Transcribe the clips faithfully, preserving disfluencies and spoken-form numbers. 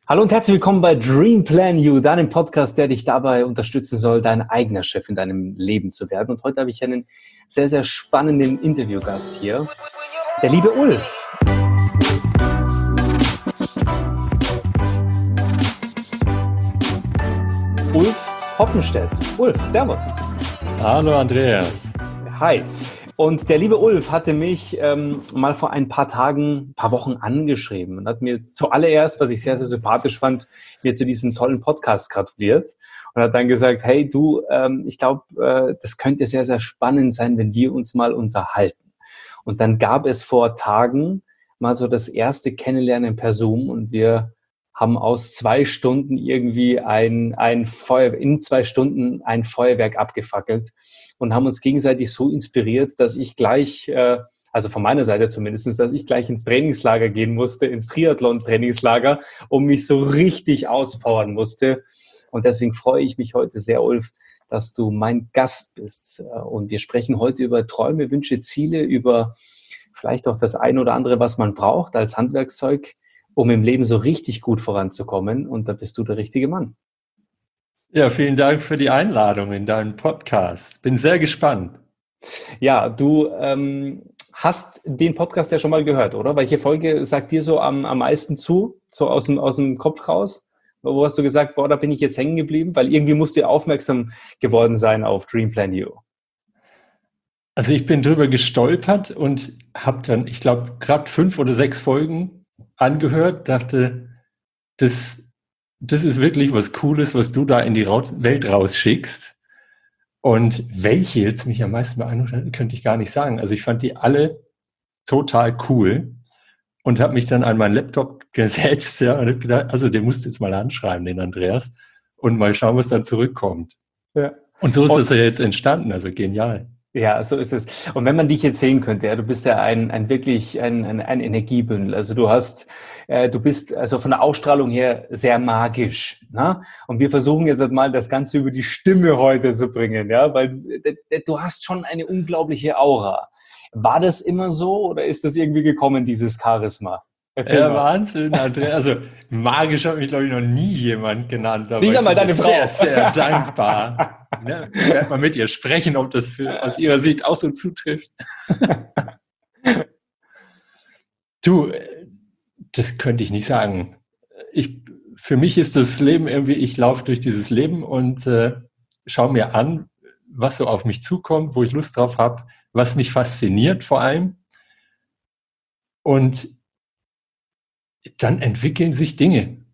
Hallo und herzlich willkommen bei Dream Plan You, deinem Podcast, der dich dabei unterstützen soll, dein eigener Chef in deinem Leben zu werden. Und heute habe ich einen sehr, sehr spannenden Interviewgast hier, der liebe Ulf. Ulf Hoppenstedt. Ulf, servus. Hallo Andreas. Hi. Und der liebe Ulf hatte mich ähm, mal vor ein paar Tagen, ein paar Wochen angeschrieben und hat mir zuallererst, was ich sehr, sehr sympathisch fand, mir zu diesem tollen Podcast gratuliert und hat dann gesagt, hey du, ähm, ich glaube, äh, das könnte sehr, sehr spannend sein, wenn wir uns mal unterhalten. Und dann gab es vor Tagen mal so das erste Kennenlernen per Zoom und wir haben aus zwei Stunden irgendwie ein, ein Feuer, in zwei Stunden ein Feuerwerk abgefackelt und haben uns gegenseitig so inspiriert, dass ich gleich, äh, also von meiner Seite zumindest, dass ich gleich ins Trainingslager gehen musste, ins Triathlon-Trainingslager, und mich so richtig auspowern musste. Und deswegen freue ich mich heute sehr, Ulf, dass du mein Gast bist. Und wir sprechen heute über Träume, Wünsche, Ziele, über vielleicht auch das ein oder andere, was man braucht als Handwerkszeug, um im Leben so richtig gut voranzukommen. Und da bist du der richtige Mann. Ja, vielen Dank für die Einladung in deinen Podcast. Bin sehr gespannt. Ja, du ähm, hast den Podcast ja schon mal gehört, oder? Welche Folge sagt dir so am, am meisten zu, so aus dem, aus dem Kopf raus? Wo hast du gesagt, boah, da bin ich jetzt hängen geblieben? Weil irgendwie musst du ja aufmerksam geworden sein auf Dream Plan You. Also ich bin drüber gestolpert und habe dann, ich glaube, gerade fünf oder sechs Folgen angehört, dachte, das, das ist wirklich was Cooles, was du da in die Welt rausschickst. Und welche jetzt mich am meisten beeindruckt, könnte ich gar nicht sagen. Also ich fand die alle total cool und habe mich dann an meinen Laptop gesetzt, ja, und habe gedacht, also den musst du jetzt mal anschreiben, den Andreas, und mal schauen, was dann zurückkommt. Ja. Und so ist und, das ja jetzt entstanden, also genial. Ja, so ist es. Und wenn man dich jetzt sehen könnte, ja, du bist ja ein, ein wirklich ein, ein, ein Energiebündel. Also du hast, äh, du bist also von der Ausstrahlung her sehr magisch. Ne? Und wir versuchen jetzt mal das Ganze über die Stimme heute zu bringen, ja, weil äh, du hast schon eine unglaubliche Aura. War das immer so oder ist das irgendwie gekommen, dieses Charisma? Erzähl ja, mal. Wahnsinn, Andrea. Also magisch hat mich, glaube ich, noch nie jemand genannt. Aber nicht einmal deine Frau. Sehr, sehr dankbar. Ne? Ich werde mal mit ihr sprechen, ob das für, aus ihrer Sicht auch so zutrifft. Du, das könnte ich nicht sagen. Ich, für mich ist das Leben irgendwie, ich laufe durch dieses Leben und äh, schaue mir an, was so auf mich zukommt, wo ich Lust drauf habe, was mich fasziniert vor allem. Und dann entwickeln sich Dinge.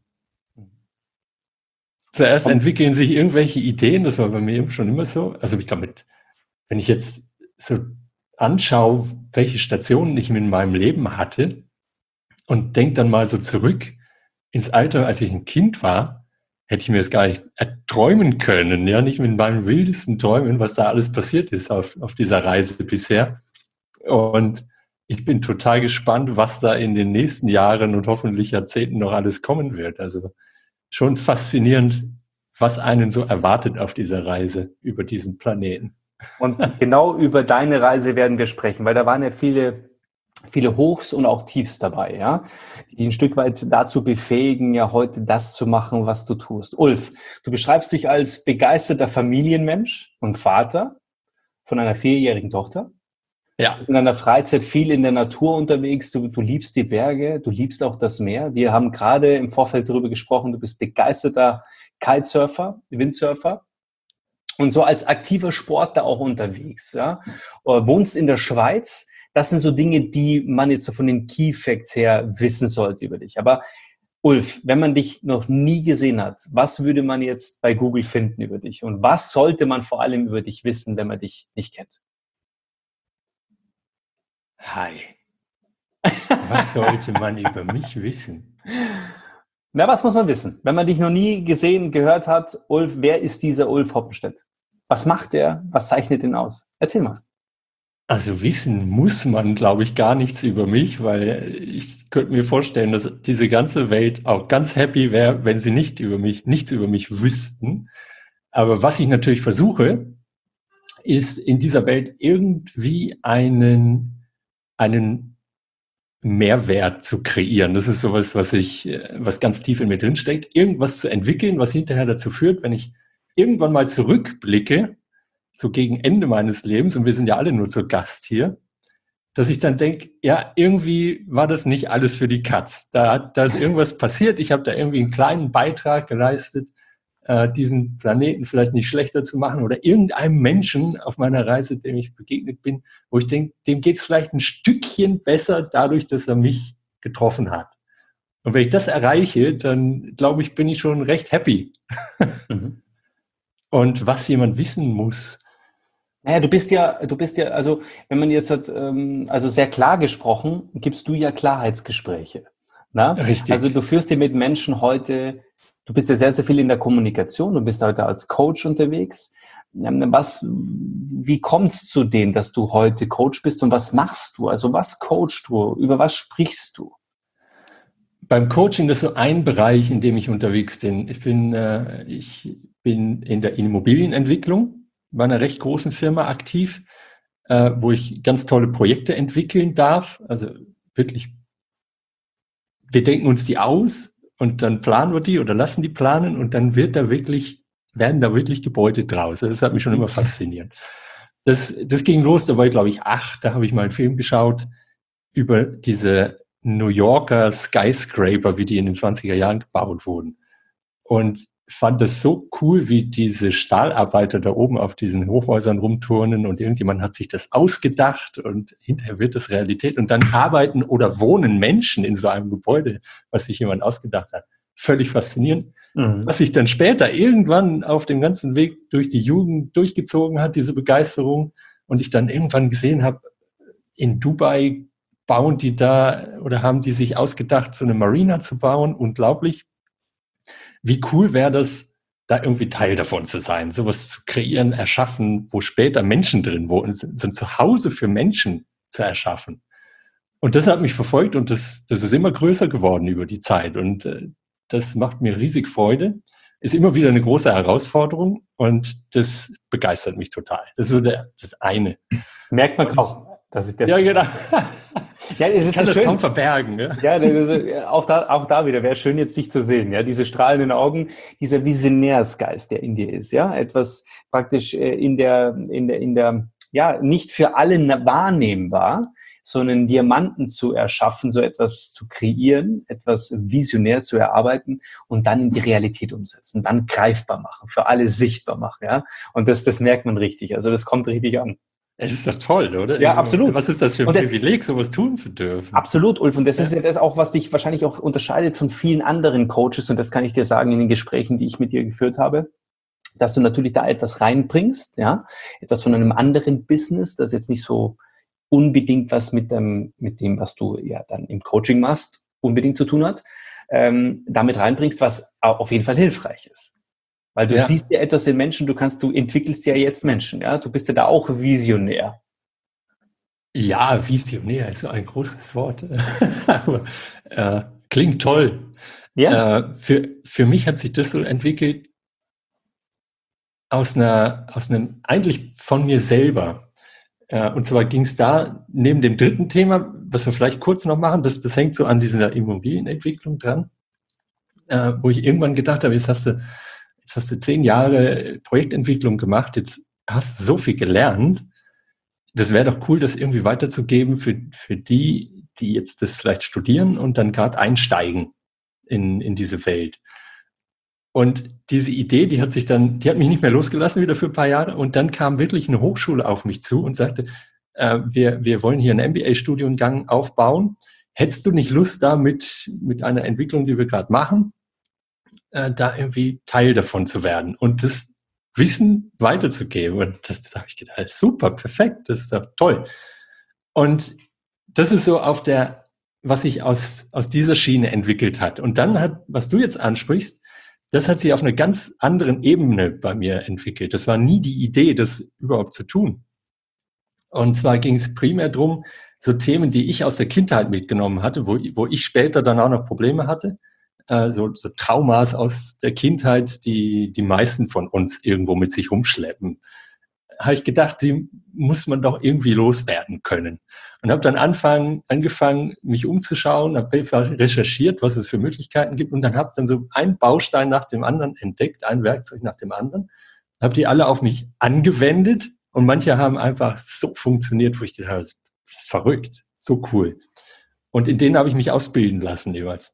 Zuerst entwickeln sich irgendwelche Ideen, das war bei mir schon immer so. Also ich damit, wenn ich jetzt so anschaue, welche Stationen ich in meinem Leben hatte und denke dann mal so zurück ins Alter, als ich ein Kind war, hätte ich mir das gar nicht erträumen können, ja, nicht mit meinen wildesten Träumen, was da alles passiert ist auf, auf dieser Reise bisher. Und ich bin total gespannt, was da in den nächsten Jahren und hoffentlich Jahrzehnten noch alles kommen wird. Also schon faszinierend, was einen so erwartet auf dieser Reise über diesen Planeten. Und genau über deine Reise werden wir sprechen, weil da waren ja viele, viele Hochs und auch Tiefs dabei, ja, die ein Stück weit dazu befähigen, ja heute das zu machen, was du tust. Ulf, du beschreibst dich als begeisterter Familienmensch und Vater von einer vierjährigen Tochter. Ja. Du bist in deiner Freizeit viel in der Natur unterwegs, du, du liebst die Berge, du liebst auch das Meer. Wir haben gerade im Vorfeld darüber gesprochen, du bist begeisterter Kitesurfer, Windsurfer und so als aktiver Sportler auch unterwegs. Ja? Wohnst in der Schweiz. Das sind so Dinge, die man jetzt so von den Key Facts her wissen sollte über dich. Aber Ulf, wenn man dich noch nie gesehen hat, was würde man jetzt bei Google finden über dich? Und was sollte man vor allem über dich wissen, wenn man dich nicht kennt? Hi. Was sollte man über mich wissen? Na, was muss man wissen? Wenn man dich noch nie gesehen, gehört hat, Ulf, wer ist dieser Ulf Hoppenstedt? Was macht er? Was zeichnet ihn aus? Erzähl mal. Also wissen muss man, glaube ich, gar nichts über mich, weil ich könnte mir vorstellen, dass diese ganze Welt auch ganz happy wäre, wenn sie nicht über mich, nichts über mich wüssten. Aber was ich natürlich versuche, ist in dieser Welt irgendwie einen, einen Mehrwert zu kreieren. Das ist sowas, was ich, was ganz tief in mir drin steckt. Irgendwas zu entwickeln, was hinterher dazu führt, wenn ich irgendwann mal zurückblicke, so gegen Ende meines Lebens, und wir sind ja alle nur zu Gast hier, dass ich dann denke, ja, irgendwie war das nicht alles für die Katz. Da, da ist irgendwas passiert. Ich habe da irgendwie einen kleinen Beitrag geleistet, äh, diesen Planeten vielleicht nicht schlechter zu machen oder irgendeinem Menschen auf meiner Reise, dem ich begegnet bin, wo ich denke, dem geht es vielleicht ein Stückchen besser dadurch, dass er mich getroffen hat. Und wenn ich das erreiche, dann glaube ich, bin ich schon recht happy. Mhm. Und was jemand wissen muss, naja, du bist ja, du bist ja, also wenn man jetzt hat, ähm, also sehr klar gesprochen, gibst du ja Klarheitsgespräche. Na? Richtig. Also du führst dir mit Menschen heute, du bist ja sehr, sehr viel in der Kommunikation, du bist heute als Coach unterwegs. Was, wie kommt es zu dem, dass du heute Coach bist und was machst du? Also was coachst du? Über was sprichst du? Beim Coaching, das ist so ein Bereich, in dem ich unterwegs bin. Ich bin, äh, ich bin in der Immobilienentwicklung bei einer recht großen Firma aktiv, äh, wo ich ganz tolle Projekte entwickeln darf. Also wirklich, wir denken uns die aus und dann planen wir die oder lassen die planen und dann wird da wirklich, werden da wirklich Gebäude draus. Das hat mich schon immer fasziniert. Das, das ging los, da war ich glaube ich acht, da habe ich mal einen Film geschaut über diese New Yorker Skyscraper, wie die in den zwanziger Jahren gebaut wurden. Und fand das so cool, wie diese Stahlarbeiter da oben auf diesen Hochhäusern rumturnen und irgendjemand hat sich das ausgedacht und hinterher wird das Realität und dann arbeiten oder wohnen Menschen in so einem Gebäude, was sich jemand ausgedacht hat. Völlig faszinierend. Mhm. Was sich dann später irgendwann auf dem ganzen Weg durch die Jugend durchgezogen hat, diese Begeisterung, und ich dann irgendwann gesehen habe, in Dubai bauen die da oder haben die sich ausgedacht, so eine Marina zu bauen. Unglaublich. Wie cool wäre das, da irgendwie Teil davon zu sein, sowas zu kreieren, erschaffen, wo später Menschen drin wohnen, so ein Zuhause für Menschen zu erschaffen. Und das hat mich verfolgt und das, das ist immer größer geworden über die Zeit und äh, das macht mir riesig Freude, ist immer wieder eine große Herausforderung und das begeistert mich total. Das ist so der, das eine. Merkt man kaum. Das ist das. Ja, genau. Ja, es ist ich kann so das schön. kaum verbergen. Ja, ja ist, auch, da, auch da wieder wäre schön, jetzt dich zu sehen. Ja, diese strahlenden Augen, dieser Visionärsgeist, der in dir ist. Ja, etwas praktisch in der, in der, in der, ja, nicht für alle wahrnehmbar, sondern Diamanten zu erschaffen, so etwas zu kreieren, etwas visionär zu erarbeiten und dann in die Realität umsetzen, dann greifbar machen, für alle sichtbar machen. Ja, und das, das merkt man richtig. Also das kommt richtig an. Es ist doch toll, oder? Ja, absolut. Was ist das für ein Privileg, sowas tun zu dürfen? Absolut, Ulf. Und das ja. ist ja das auch, was dich wahrscheinlich auch unterscheidet von vielen anderen Coaches. Und das kann ich dir sagen in den Gesprächen, die ich mit dir geführt habe, dass du natürlich da etwas reinbringst, ja, etwas von einem anderen Business, das jetzt nicht so unbedingt was mit dem, mit dem, was du ja dann im Coaching machst, unbedingt zu tun hat, ähm, damit reinbringst, was auf jeden Fall hilfreich ist. Weil du ja. siehst ja etwas in Menschen, du kannst, du entwickelst ja jetzt Menschen, ja, du bist ja da auch visionär. Ja, visionär ist ein großes Wort. Aber, äh, klingt toll. Ja. Äh, für, für mich hat sich das so entwickelt aus einer, aus einem, eigentlich von mir selber. Äh, und zwar ging es da neben dem dritten Thema, was wir vielleicht kurz noch machen, das, das hängt so an dieser Immobilienentwicklung dran, äh, wo ich irgendwann gedacht habe, jetzt hast du Jetzt hast du zehn Jahre Projektentwicklung gemacht, jetzt hast du so viel gelernt. Das wäre doch cool, das irgendwie weiterzugeben für, für die, die jetzt das vielleicht studieren und dann gerade einsteigen in, in diese Welt. Und diese Idee, die hat sich dann, die hat mich nicht mehr losgelassen wieder für ein paar Jahre. Und dann kam wirklich eine Hochschule auf mich zu und sagte, äh, wir, wir wollen hier einen M B A-Studiengang aufbauen. Hättest du nicht Lust da mit, mit einer Entwicklung, die wir gerade machen, da irgendwie Teil davon zu werden und das Wissen weiterzugeben. Und das, das habe ich gedacht, super, perfekt, das ist doch toll. Und das ist so auf der, was sich aus, aus dieser Schiene entwickelt hat. Und dann hat, was du jetzt ansprichst, das hat sich auf einer ganz anderen Ebene bei mir entwickelt. Das war nie die Idee, das überhaupt zu tun. Und zwar ging es primär darum, so Themen, die ich aus der Kindheit mitgenommen hatte, wo, wo ich später dann auch noch Probleme hatte, So, so Traumas aus der Kindheit, die die meisten von uns irgendwo mit sich rumschleppen. habe ich gedacht, die muss man doch irgendwie loswerden können. Und habe dann anfangen, angefangen, mich umzuschauen, habe recherchiert, was es für Möglichkeiten gibt und dann habe dann so einen Baustein nach dem anderen entdeckt, ein Werkzeug nach dem anderen, habe die alle auf mich angewendet und manche haben einfach so funktioniert, wo ich gedacht habe, verrückt, so cool. Und in denen habe ich mich ausbilden lassen jeweils.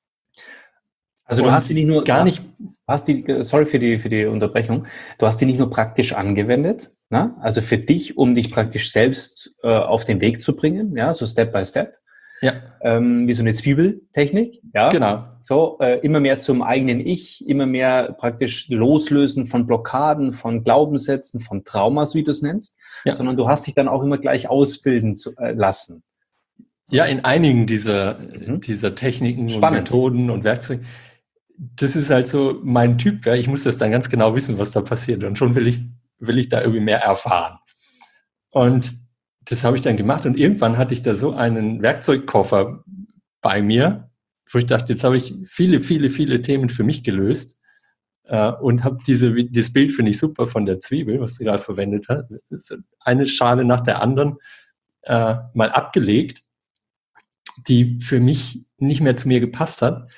Also du und hast die nicht nur gar nicht. Hast die, sorry für die für die Unterbrechung. Du hast die nicht nur praktisch angewendet, ne? Also für dich, um dich praktisch selbst äh, auf den Weg zu bringen, ja, so Step by Step. Ja. Ähm, wie so eine Zwiebeltechnik, ja. Genau. So äh, immer mehr zum eigenen Ich, immer mehr praktisch loslösen von Blockaden, von Glaubenssätzen, von Traumas, wie du es nennst, ja. Sondern du hast dich dann auch immer gleich ausbilden zu, äh, lassen. Ja, in einigen dieser mhm. dieser Techniken Spannend. Und Methoden und Werkzeuge. Das ist halt so mein Typ, ja. Ich muss das dann ganz genau wissen, was da passiert. Und schon will ich, will ich da irgendwie mehr erfahren. Und das habe ich dann gemacht. Und irgendwann hatte ich da so einen Werkzeugkoffer bei mir, wo ich dachte, jetzt habe ich viele, viele, viele Themen für mich gelöst. Äh, und habe diese, dieses Bild finde ich super von der Zwiebel, was sie gerade verwendet hat. Das ist eine Schale nach der anderen äh, mal abgelegt, die für mich nicht mehr zu mir gepasst hat.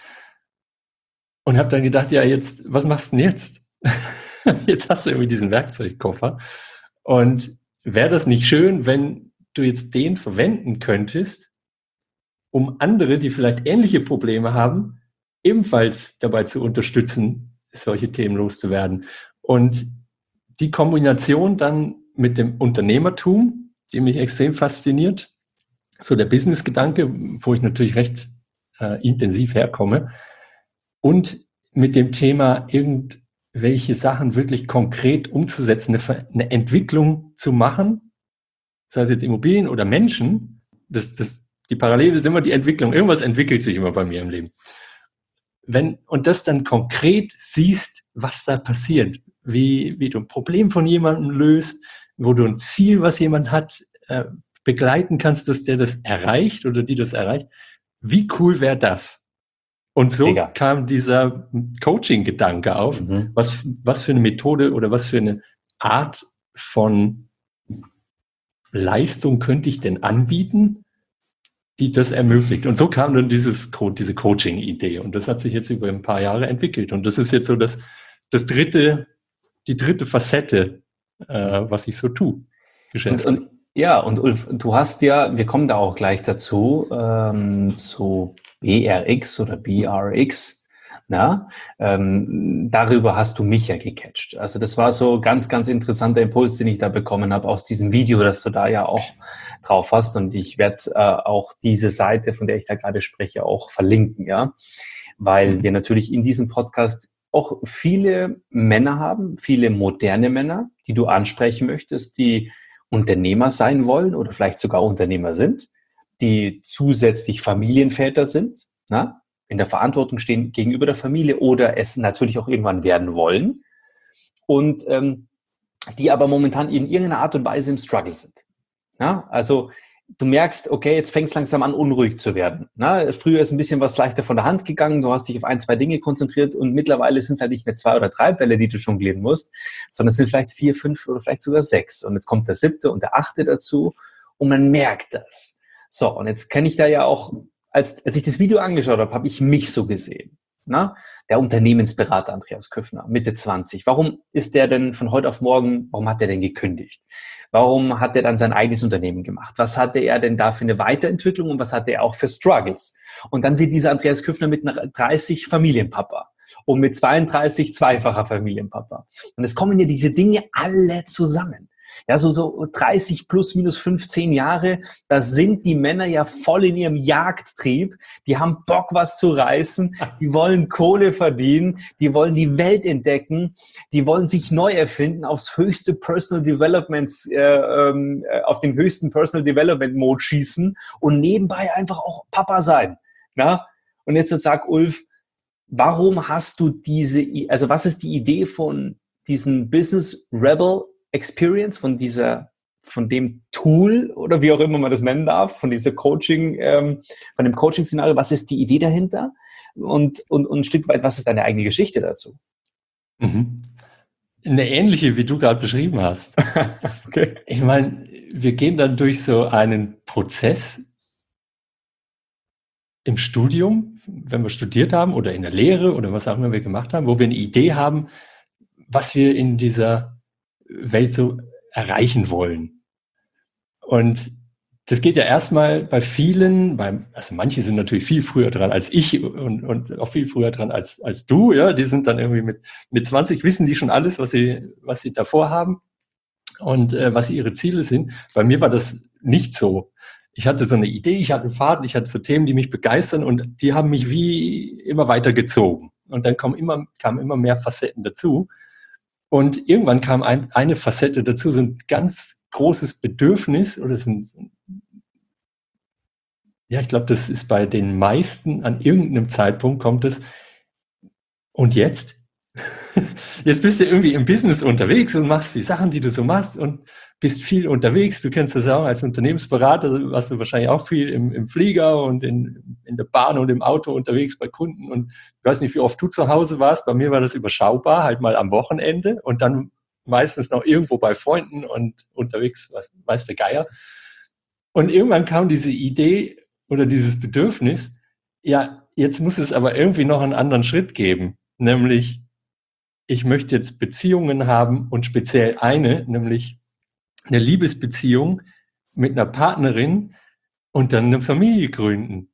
Und habe dann gedacht, ja, jetzt, was machst du denn jetzt? Jetzt hast du irgendwie diesen Werkzeugkoffer. Und wäre das nicht schön, wenn du jetzt den verwenden könntest, um andere, die vielleicht ähnliche Probleme haben, ebenfalls dabei zu unterstützen, solche Themen loszuwerden. Und die Kombination dann mit dem Unternehmertum, die mich extrem fasziniert, so der Business-Gedanke, wo ich natürlich recht äh, intensiv herkomme, und mit dem Thema irgendwelche Sachen wirklich konkret umzusetzen, eine, eine Entwicklung zu machen, sei es jetzt Immobilien oder Menschen, das, das, die Parallele ist immer die Entwicklung. Irgendwas entwickelt sich immer bei mir im Leben. Wenn, und das dann konkret siehst, was da passiert, wie, wie du ein Problem von jemandem löst, wo du ein Ziel, was jemand hat, äh, begleiten kannst, dass der das erreicht oder die das erreicht. Wie cool wäre das? Und so Mega. Kam dieser Coaching-Gedanke auf. Mhm. Was, was für eine Methode oder was für eine Art von Leistung könnte ich denn anbieten, die das ermöglicht? Und so kam dann dieses Co- diese Coaching-Idee. Und das hat sich jetzt über ein paar Jahre entwickelt. Und das ist jetzt so das, das dritte, die dritte Facette, äh, was ich so tue. Und, und, ja, und Ulf, du hast ja, wir kommen da auch gleich dazu, ähm, zu B R X oder B R X, na, ähm, darüber hast du mich ja gecatcht. Also das war so ganz, ganz interessanter Impuls, den ich da bekommen habe aus diesem Video, das du da ja auch drauf hast. Und ich werde äh, auch diese Seite, von der ich da gerade spreche, auch verlinken, ja, weil wir natürlich in diesem Podcast auch viele Männer haben, viele moderne Männer, die du ansprechen möchtest, die Unternehmer sein wollen oder vielleicht sogar Unternehmer sind, die zusätzlich Familienväter sind, na, in der Verantwortung stehen gegenüber der Familie oder es natürlich auch irgendwann werden wollen und ähm, die aber momentan in irgendeiner Art und Weise im Struggle sind. Ja, also du merkst, okay, jetzt fängt es langsam an, unruhig zu werden. Na, früher ist ein bisschen was leichter von der Hand gegangen, du hast dich auf ein, zwei Dinge konzentriert und mittlerweile sind es halt nicht mehr zwei oder drei Bälle, die du jonglieren musst, sondern es sind vielleicht vier, fünf oder vielleicht sogar sechs. Und jetzt kommt der siebte und der achte dazu und man merkt das. So, und jetzt kenne ich da ja auch, als, als ich das Video angeschaut habe, habe ich mich so gesehen. Na? Der Unternehmensberater Andreas Küffner, Mitte zwanzig. Warum ist der denn von heute auf morgen, warum hat er denn gekündigt? Warum hat er dann sein eigenes Unternehmen gemacht? Was hatte er denn da für eine Weiterentwicklung und was hatte er auch für Struggles? Und dann wird dieser Andreas Küffner mit dreißig Familienpapa und mit zweiunddreißig zweifacher Familienpapa. Und es kommen ja diese Dinge alle zusammen. Ja, so, so dreißig plus minus fünfzehn Jahre, da sind die Männer ja voll in ihrem Jagdtrieb. Die haben Bock, was zu reißen. Die wollen Kohle verdienen. Die wollen die Welt entdecken. Die wollen sich neu erfinden, aufs höchste Personal Development, äh, äh, auf den höchsten Personal Development Mode schießen und nebenbei einfach auch Papa sein. Ja? Und jetzt sag Ulf, warum hast du diese, also was ist die Idee von diesem Business Rebel Experience, von dieser, von dem Tool oder wie auch immer man das nennen darf, von dieser Coaching, ähm, von dem Coaching-Szenario, was ist die Idee dahinter? Und, und, und ein Stück weit, was ist deine eigene Geschichte dazu? Mhm. eine ähnliche, wie du gerade beschrieben hast. Okay. Ich meine, wir gehen dann durch so einen Prozess im Studium, wenn wir studiert haben oder in der Lehre oder was auch immer wir gemacht haben, wo wir eine Idee haben, was wir in dieser Welt so erreichen wollen. Und das geht ja erstmal bei vielen, beim, also manche sind natürlich viel früher dran als ich und, und auch viel früher dran als, als du, ja, die sind dann irgendwie mit, mit zwanzig, wissen die schon alles, was sie, was sie davor haben und äh, was ihre Ziele sind. Bei mir war das nicht so. Ich hatte so eine Idee, ich hatte einen Faden, ich hatte so Themen, die mich begeistern und die haben mich wie immer weiter gezogen. Und dann kommen immer, kamen immer mehr Facetten dazu. Und irgendwann kam ein, eine Facette dazu, so ein ganz großes Bedürfnis oder so ein, ja, ich glaube, das ist bei den meisten an irgendeinem Zeitpunkt kommt es. Und jetzt? Jetzt bist du irgendwie im Business unterwegs und machst die Sachen, die du so machst und bist viel unterwegs. Du kennst das auch als Unternehmensberater, warst du wahrscheinlich auch viel im, im Flieger und in, in der Bahn und im Auto unterwegs bei Kunden. Und ich weiß nicht, wie oft du zu Hause warst. Bei mir war das überschaubar, halt mal am Wochenende und dann meistens noch irgendwo bei Freunden und unterwegs, was weiß der Geier. Und irgendwann kam diese Idee oder dieses Bedürfnis, ja, jetzt muss es aber irgendwie noch einen anderen Schritt geben, nämlich ich möchte jetzt Beziehungen haben und speziell eine, nämlich eine Liebesbeziehung mit einer Partnerin und dann eine Familie gründen.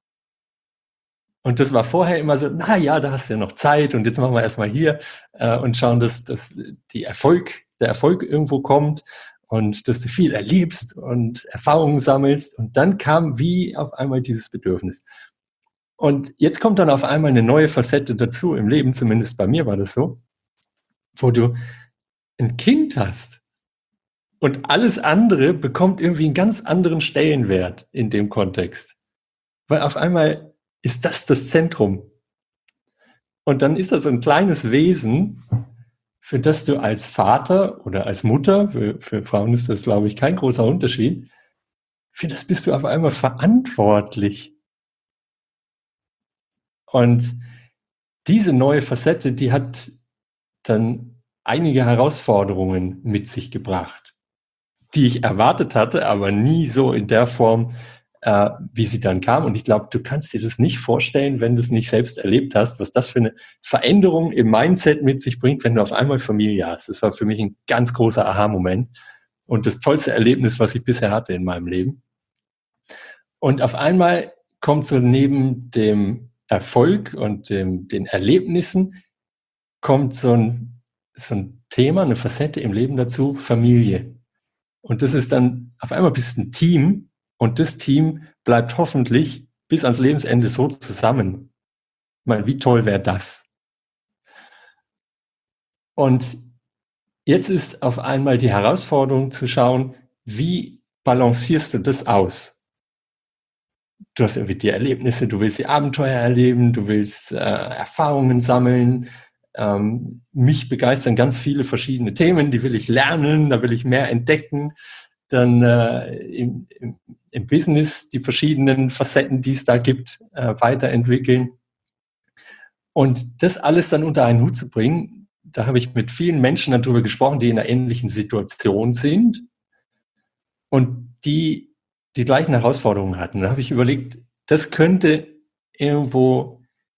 Und das war vorher immer so, na ja, da hast du ja noch Zeit und jetzt machen wir erstmal hier äh, und schauen, dass, dass die Erfolg, der Erfolg irgendwo kommt und dass du viel erlebst und Erfahrungen sammelst. Und dann kam wie auf einmal dieses Bedürfnis. Und jetzt kommt dann auf einmal eine neue Facette dazu im Leben, zumindest bei mir war das so, wo du ein Kind hast und alles andere bekommt irgendwie einen ganz anderen Stellenwert in dem Kontext. Weil auf einmal ist das das Zentrum. Und dann ist das so ein kleines Wesen, für das du als Vater oder als Mutter, für, für Frauen ist das, glaube ich, kein großer Unterschied, für das bist du auf einmal verantwortlich. Und diese neue Facette, die hat dann einige Herausforderungen mit sich gebracht, die ich erwartet hatte, aber nie so in der Form, äh, wie sie dann kam. Und ich glaube, du kannst dir das nicht vorstellen, wenn du es nicht selbst erlebt hast, was das für eine Veränderung im Mindset mit sich bringt, wenn du auf einmal Familie hast. Das war für mich ein ganz großer Aha-Moment und das tollste Erlebnis, was ich bisher hatte in meinem Leben. Und auf einmal kommt so neben dem Erfolg und dem, den Erlebnissen, kommt so ein, so ein Thema, eine Facette im Leben dazu, Familie. Und das ist dann, auf einmal bist du ein Team und das Team bleibt hoffentlich bis ans Lebensende so zusammen. Ich meine, wie toll wäre das? Und jetzt ist auf einmal die Herausforderung zu schauen, wie balancierst du das aus? Du hast irgendwie die Erlebnisse, du willst die Abenteuer erleben, du willst äh, Erfahrungen sammeln. Ähm, mich begeistern ganz viele verschiedene Themen, die will ich lernen, da will ich mehr entdecken. Dann äh, im, im, im Business die verschiedenen Facetten, die es da gibt, äh, weiterentwickeln. Und das alles dann unter einen Hut zu bringen, da habe ich mit vielen Menschen darüber gesprochen, die in einer ähnlichen Situation sind und die die gleichen Herausforderungen hatten. Da habe ich überlegt, das könnte irgendwo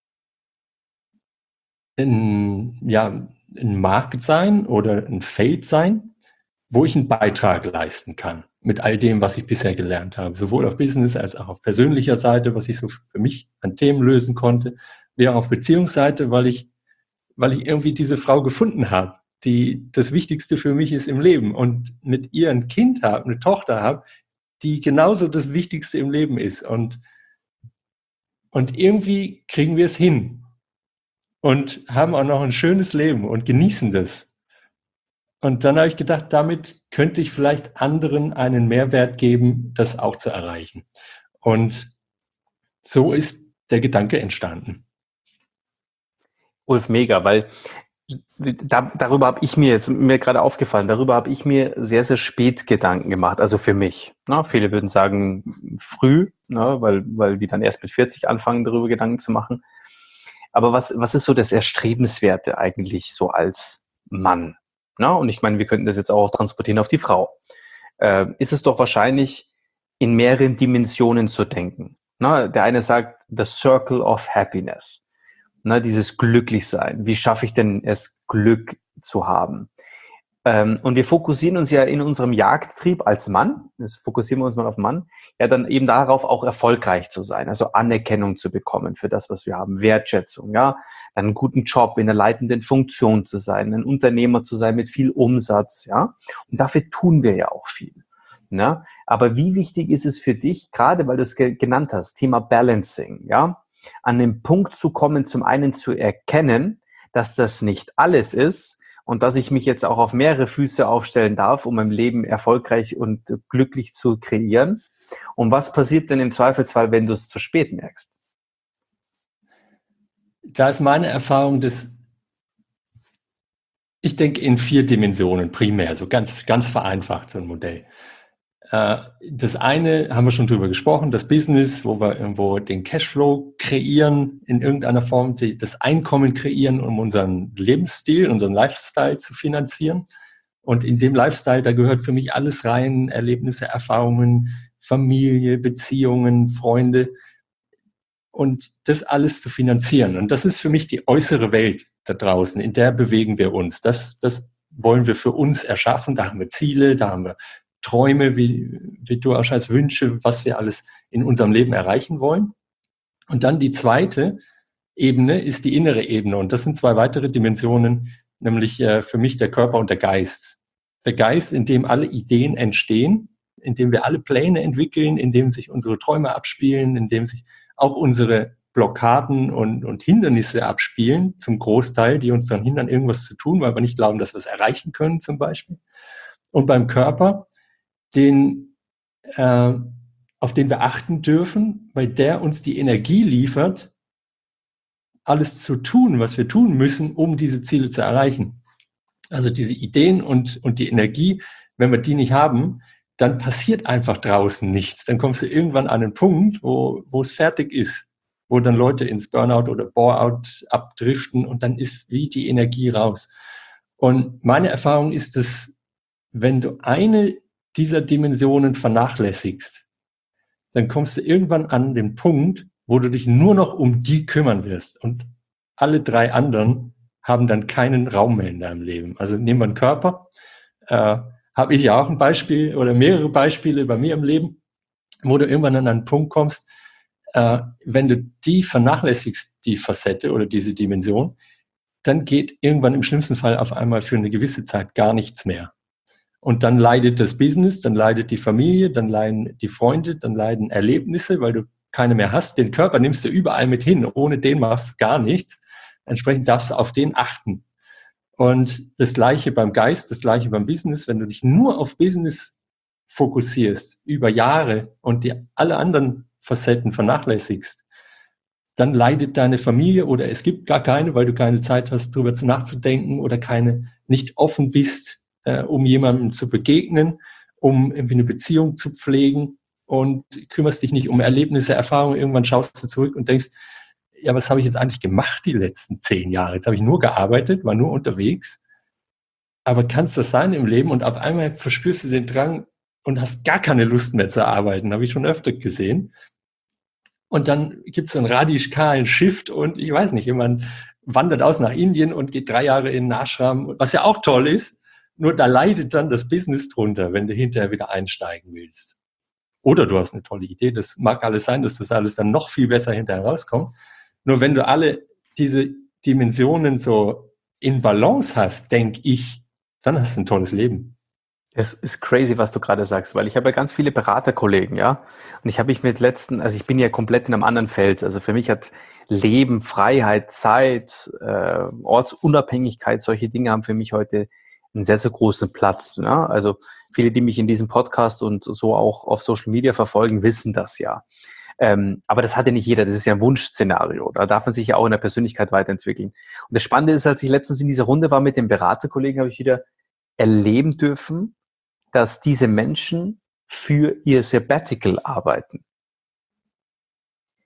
ein, ja, ein Markt sein oder ein Feld sein, wo ich einen Beitrag leisten kann mit all dem, was ich bisher gelernt habe, sowohl auf Business als auch auf persönlicher Seite, was ich so für mich an Themen lösen konnte, wie auch auf Beziehungsseite, weil ich, weil ich irgendwie diese Frau gefunden habe, die das Wichtigste für mich ist im Leben und mit ihr ein Kind habe, eine Tochter habe, die genauso das Wichtigste im Leben ist. Und, und irgendwie kriegen wir es hin und haben auch noch ein schönes Leben und genießen das. Und dann habe ich gedacht, damit könnte ich vielleicht anderen einen Mehrwert geben, das auch zu erreichen. Und so ist der Gedanke entstanden. Ulf, mega, weil da, darüber habe ich mir jetzt mir gerade aufgefallen, darüber habe ich mir sehr, sehr spät Gedanken gemacht, also für mich. Ne? Viele würden sagen früh, ne? weil, weil die dann erst mit vierzig anfangen, darüber Gedanken zu machen. Aber was, was ist so das Erstrebenswerte eigentlich so als Mann, na, und ich meine, wir könnten das jetzt auch transportieren auf die Frau, äh, ist es doch wahrscheinlich in mehreren Dimensionen zu denken. Na, der eine sagt, the circle of happiness, na, dieses Glücklichsein. Wie schaffe ich denn es, Glück zu haben? Ähm, und wir fokussieren uns ja in unserem Jagdtrieb als Mann, das fokussieren wir uns mal auf Mann, ja dann eben darauf, auch erfolgreich zu sein, also Anerkennung zu bekommen für das, was wir haben, Wertschätzung, ja, dann einen guten Job in der leitenden Funktion zu sein, ein Unternehmer zu sein mit viel Umsatz, ja, und dafür tun wir ja auch viel. Ne? Aber wie wichtig ist es für dich, gerade weil du es ge- genannt hast, Thema Balancing, ja, an den Punkt zu kommen, zum einen zu erkennen, dass das nicht alles ist und dass ich mich jetzt auch auf mehrere Füße aufstellen darf, um mein Leben erfolgreich und glücklich zu kreieren. Und was passiert denn im Zweifelsfall, wenn du es zu spät merkst? Da ist meine Erfahrung, dass ich denke in vier Dimensionen primär, so ganz, ganz vereinfacht so ein Modell. Das eine haben wir schon drüber gesprochen, das Business, wo wir irgendwo den Cashflow kreieren, in irgendeiner Form das Einkommen kreieren, um unseren Lebensstil, unseren Lifestyle zu finanzieren. Und in dem Lifestyle, da gehört für mich alles rein, Erlebnisse, Erfahrungen, Familie, Beziehungen, Freunde und das alles zu finanzieren. Und das ist für mich die äußere Welt da draußen, in der bewegen wir uns. Das, das wollen wir für uns erschaffen, da haben wir Ziele, da haben wir Träume, wie, wie du auch als Wünsche, was wir alles in unserem Leben erreichen wollen. Und dann die zweite Ebene ist die innere Ebene. Und das sind zwei weitere Dimensionen, nämlich äh, für mich der Körper und der Geist. Der Geist, in dem alle Ideen entstehen, in dem wir alle Pläne entwickeln, in dem sich unsere Träume abspielen, in dem sich auch unsere Blockaden und, und Hindernisse abspielen, zum Großteil, die uns dann hindern, irgendwas zu tun, weil wir nicht glauben, dass wir es erreichen können zum Beispiel. Und beim Körper, den, äh, auf den wir achten dürfen, weil der uns die Energie liefert, alles zu tun, was wir tun müssen, um diese Ziele zu erreichen. Also diese Ideen und, und die Energie, wenn wir die nicht haben, dann passiert einfach draußen nichts. Dann kommst du irgendwann an einen Punkt, wo, wo es fertig ist, wo dann Leute ins Burnout oder Bore-out abdriften und dann ist wie die Energie raus. Und meine Erfahrung ist, dass wenn du eine dieser Dimensionen vernachlässigst, dann kommst du irgendwann an den Punkt, wo du dich nur noch um die kümmern wirst. Und alle drei anderen haben dann keinen Raum mehr in deinem Leben. Also nehmen wir einen Körper, äh, habe ich ja auch ein Beispiel oder mehrere Beispiele bei mir im Leben, wo du irgendwann an einen Punkt kommst, äh, wenn du die vernachlässigst, die Facette oder diese Dimension, dann geht irgendwann im schlimmsten Fall auf einmal für eine gewisse Zeit gar nichts mehr. Und dann leidet das Business, dann leidet die Familie, dann leiden die Freunde, dann leiden Erlebnisse, weil du keine mehr hast. Den Körper nimmst du überall mit hin. Ohne den machst du gar nichts. Entsprechend darfst du auf den achten. Und das Gleiche beim Geist, das Gleiche beim Business. Wenn du dich nur auf Business fokussierst über Jahre und die alle anderen Facetten vernachlässigst, dann leidet deine Familie oder es gibt gar keine, weil du keine Zeit hast, darüber zu nachzudenken oder keine, nicht offen bist, äh, um jemandem zu begegnen, um irgendwie eine Beziehung zu pflegen und kümmerst dich nicht um Erlebnisse, Erfahrungen. Irgendwann schaust du zurück und denkst, ja, was habe ich jetzt eigentlich gemacht die letzten zehn Jahre? Jetzt habe ich nur gearbeitet, war nur unterwegs. Aber kann es das sein im Leben? Und auf einmal verspürst du den Drang und hast gar keine Lust mehr zu arbeiten. Habe ich schon öfter gesehen. Und dann gibt es so einen radikalen Shift und ich weiß nicht, jemand wandert aus nach Indien und geht drei Jahre in den Ashram, was ja auch toll ist. Nur da leidet dann das Business drunter, wenn du hinterher wieder einsteigen willst. Oder du hast eine tolle Idee. Das mag alles sein, dass das alles dann noch viel besser hinterher rauskommt. Nur wenn du alle diese Dimensionen so in Balance hast, denke ich, dann hast du ein tolles Leben. Es ist crazy, was du gerade sagst, weil ich habe ja ganz viele Beraterkollegen, ja. Und ich habe mich mit letzten, also ich bin ja komplett in einem anderen Feld. Also für mich hat Leben, Freiheit, Zeit, äh, Ortsunabhängigkeit, solche Dinge haben für mich heute einen sehr, sehr großen Platz. Ja? Also viele, die mich in diesem Podcast und so auch auf Social Media verfolgen, wissen das ja. Ähm, aber das hat ja nicht jeder, das ist ja ein Wunschszenario. Da darf man sich ja auch in der Persönlichkeit weiterentwickeln. Und das Spannende ist, als ich letztens in dieser Runde war mit dem Beraterkollegen, habe ich wieder erleben dürfen, dass diese Menschen für ihr Sabbatical arbeiten.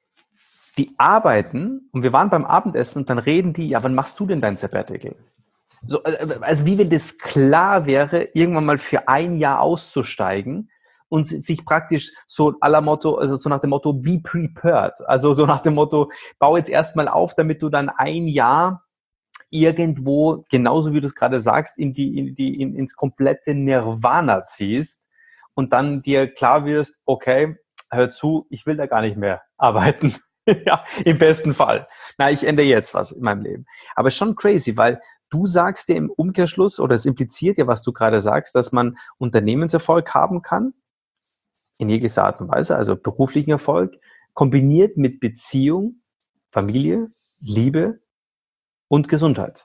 Die arbeiten, und wir waren beim Abendessen und dann reden die, ja, wann machst du denn dein Sabbatical? So, also wie wenn das klar wäre, irgendwann mal für ein Jahr auszusteigen und sich praktisch so à la Motto, also so nach dem Motto, be prepared. Also so nach dem Motto, bau jetzt erstmal auf, damit du dann ein Jahr irgendwo, genauso wie du es gerade sagst, in die, in die, in, ins komplette Nirvana ziehst und dann dir klar wirst, okay, hör zu, ich will da gar nicht mehr arbeiten. Ja, im besten Fall. Na, ich ändere jetzt was in meinem Leben. Aber schon crazy, weil du sagst dir im Umkehrschluss, oder es impliziert ja, was du gerade sagst, dass man Unternehmenserfolg haben kann, in jeglicher Art und Weise, also beruflichen Erfolg, kombiniert mit Beziehung, Familie, Liebe und Gesundheit.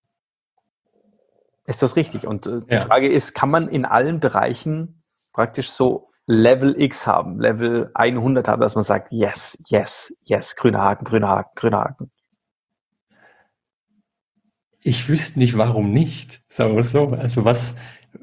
Ist das richtig? Und äh, die Ja. Frage ist, kann man in allen Bereichen praktisch so Level X haben, Level hundert haben, dass man sagt, yes, yes, yes, grüner Haken, grüner Haken, grüner Haken? Ich wüsste nicht, warum nicht, sagen wir es so. Also was,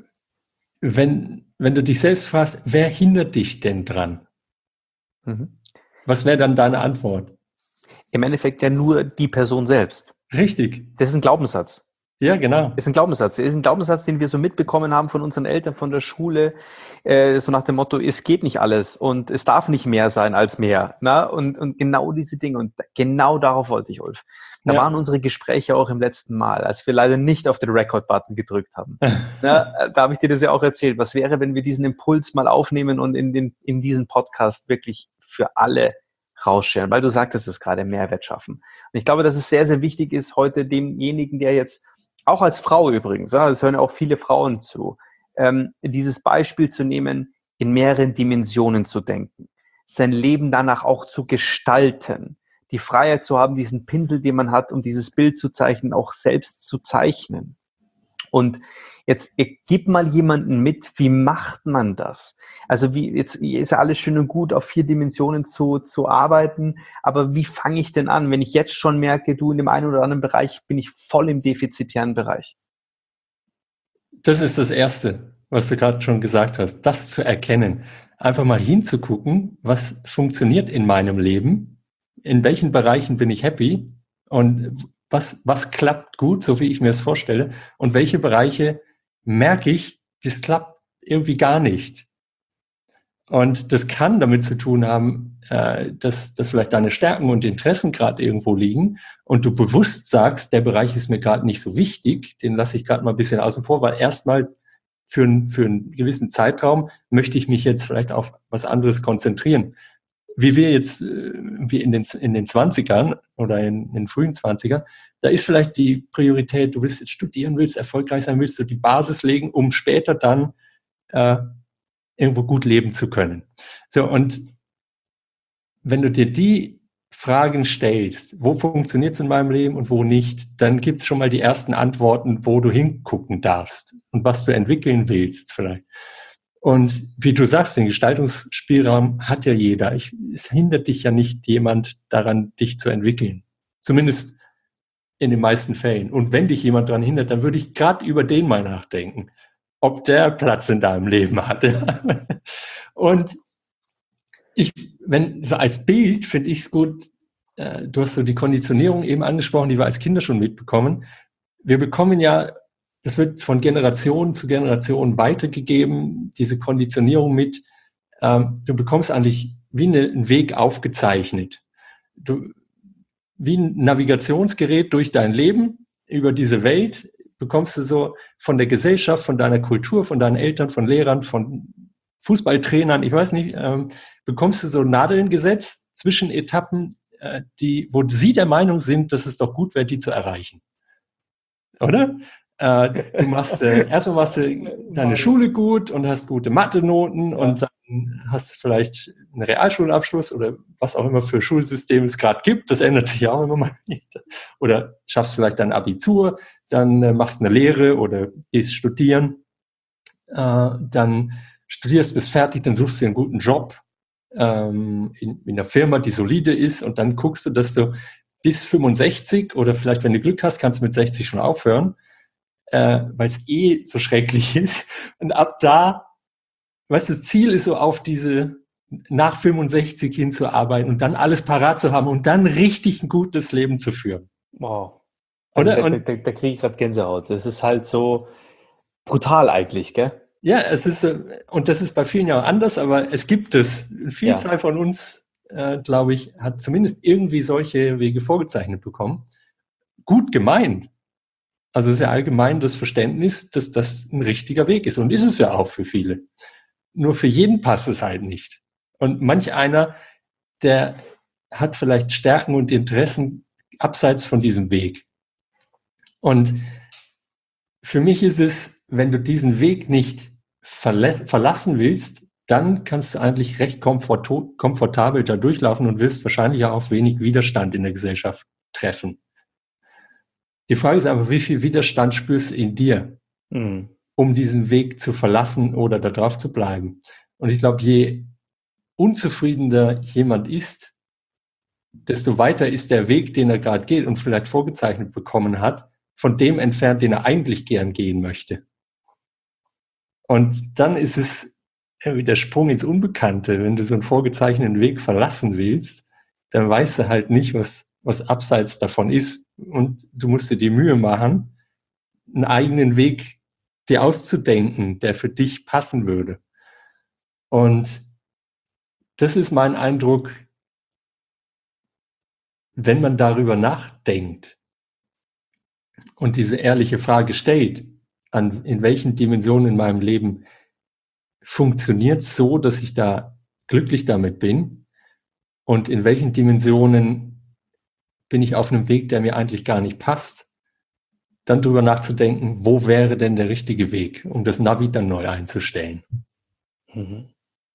wenn, wenn du dich selbst fragst, wer hindert dich denn dran? Mhm. Was wäre dann deine Antwort? Im Endeffekt ja nur die Person selbst. Richtig. Das ist ein Glaubenssatz. Ja, genau. Das ist ein Glaubenssatz. Das ist ein Glaubenssatz, den wir so mitbekommen haben von unseren Eltern, von der Schule, äh, so nach dem Motto, es geht nicht alles und es darf nicht mehr sein als mehr. Na? Und, und genau diese Dinge. Und genau darauf wollte ich, Ulf. Da Ja. waren unsere Gespräche auch im letzten Mal, als wir leider nicht auf den Record-Button gedrückt haben. Na, da habe ich dir das ja auch erzählt. Was wäre, wenn wir diesen Impuls mal aufnehmen und in, den, in diesen Podcast wirklich für alle rausscheren? Weil du sagtest es gerade, Mehrwert schaffen. Und ich glaube, dass es sehr, sehr wichtig ist, heute demjenigen, der jetzt auch als Frau übrigens, ja, es hören auch viele Frauen zu, ähm, dieses Beispiel zu nehmen, in mehreren Dimensionen zu denken, sein Leben danach auch zu gestalten, die Freiheit zu haben, diesen Pinsel, den man hat, um dieses Bild zu zeichnen, auch selbst zu zeichnen. Und jetzt gib mal jemanden mit, wie macht man das? Also wie, jetzt ist ja alles schön und gut, auf vier Dimensionen zu, zu arbeiten, aber wie fange ich denn an, wenn ich jetzt schon merke, du in dem einen oder anderen Bereich bin ich voll im defizitären Bereich? Das ist das Erste, was du gerade schon gesagt hast, das zu erkennen. Einfach mal hinzugucken, was funktioniert in meinem Leben, in welchen Bereichen bin ich happy und was, was klappt gut, so wie ich mir das vorstelle, und welche Bereiche merke ich, das klappt irgendwie gar nicht. Und das kann damit zu tun haben, äh, dass, dass vielleicht deine Stärken und Interessen gerade irgendwo liegen und du bewusst sagst, der Bereich ist mir gerade nicht so wichtig, den lasse ich gerade mal ein bisschen außen vor, weil erstmal für, ein, für einen gewissen Zeitraum möchte ich mich jetzt vielleicht auf was anderes konzentrieren. Wie wir jetzt äh, wie in den, in den zwanzigern oder in, in den frühen zwanzigern, da ist vielleicht die Priorität, du willst jetzt studieren, willst erfolgreich sein, willst du die Basis legen, um später dann äh, irgendwo gut leben zu können. So, und wenn du dir die Fragen stellst, wo funktioniert es in meinem Leben und wo nicht, dann gibt es schon mal die ersten Antworten, wo du hingucken darfst und was du entwickeln willst vielleicht. Und wie du sagst, den Gestaltungsspielraum hat ja jeder. Ich, es hindert dich ja nicht jemand daran, dich zu entwickeln. Zumindest in den meisten Fällen. Und wenn dich jemand daran hindert, dann würde ich gerade über den mal nachdenken, ob der Platz in deinem Leben hatte. Und ich, wenn, so als Bild finde ich es gut, äh, du hast so die Konditionierung eben angesprochen, die wir als Kinder schon mitbekommen. Wir bekommen ja, das wird von Generation zu Generation weitergegeben, diese Konditionierung mit, ähm, du bekommst eigentlich wie eine, einen Weg aufgezeichnet. Du, wie ein Navigationsgerät durch dein Leben, über diese Welt, bekommst du so von der Gesellschaft, von deiner Kultur, von deinen Eltern, von Lehrern, von Fußballtrainern, ich weiß nicht, ähm, bekommst du so Nadeln gesetzt zwischen Etappen, äh, die, wo sie der Meinung sind, dass es doch gut wäre, die zu erreichen. Oder? Äh, du machst, äh, erstmal machst du deine Schule gut und hast gute Mathe-Noten, ja, und dann hast du vielleicht einen Realschulabschluss oder was auch immer für Schulsystem es gerade gibt. Das ändert sich ja auch immer mal wieder. Oder schaffst vielleicht dein Abitur, dann äh, machst eine Lehre oder gehst studieren. Äh, dann studierst, bist fertig, dann suchst du einen guten Job ähm, in, in einer Firma, die solide ist, und dann guckst du, dass du bis fünfundsechzig oder vielleicht, wenn du Glück hast, kannst du mit sechzig schon aufhören, äh, weil es eh so schrecklich ist. Und ab da, weißt du, das Ziel ist so, auf diese nach fünfundsechzig hinzuarbeiten und dann alles parat zu haben und dann richtig ein gutes Leben zu führen. Wow. Also da, Oder? da, Und da, da kriege ich gerade Gänsehaut. Das ist halt so brutal eigentlich, gell? ja, es ist, äh, und das ist bei vielen ja auch anders, aber es gibt es. Eine Ja. Vielzahl von uns, äh, glaube ich, hat zumindest irgendwie solche Wege vorgezeichnet bekommen. Gut gemeint. Also es ist ja allgemein das Verständnis, dass das ein richtiger Weg ist. Und ist es ja auch für viele. Nur für jeden passt es halt nicht. Und manch einer, der hat vielleicht Stärken und Interessen abseits von diesem Weg. Und für mich ist es, wenn du diesen Weg nicht verla- verlassen willst, dann kannst du eigentlich recht komfort komfortabel da durchlaufen und wirst wahrscheinlich auch wenig Widerstand in der Gesellschaft treffen. Die Frage ist aber, wie viel Widerstand spürst du in dir, Mhm. um diesen Weg zu verlassen oder da drauf zu bleiben? Und ich glaube, je unzufriedener jemand ist, desto weiter ist der Weg, den er gerade geht und vielleicht vorgezeichnet bekommen hat, von dem entfernt, den er eigentlich gern gehen möchte. Und dann ist es irgendwie der Sprung ins Unbekannte. Wenn du so einen vorgezeichneten Weg verlassen willst, dann weißt du halt nicht, was, was abseits davon ist. Und du musst dir die Mühe machen, einen eigenen Weg dir auszudenken, der für dich passen würde. Und das ist mein Eindruck, wenn man darüber nachdenkt und diese ehrliche Frage stellt, an, in welchen Dimensionen in meinem Leben funktioniert es so, dass ich da glücklich damit bin und in welchen Dimensionen bin ich auf einem Weg, der mir eigentlich gar nicht passt, dann drüber nachzudenken, wo wäre denn der richtige Weg, um das Navi dann neu einzustellen. Mhm.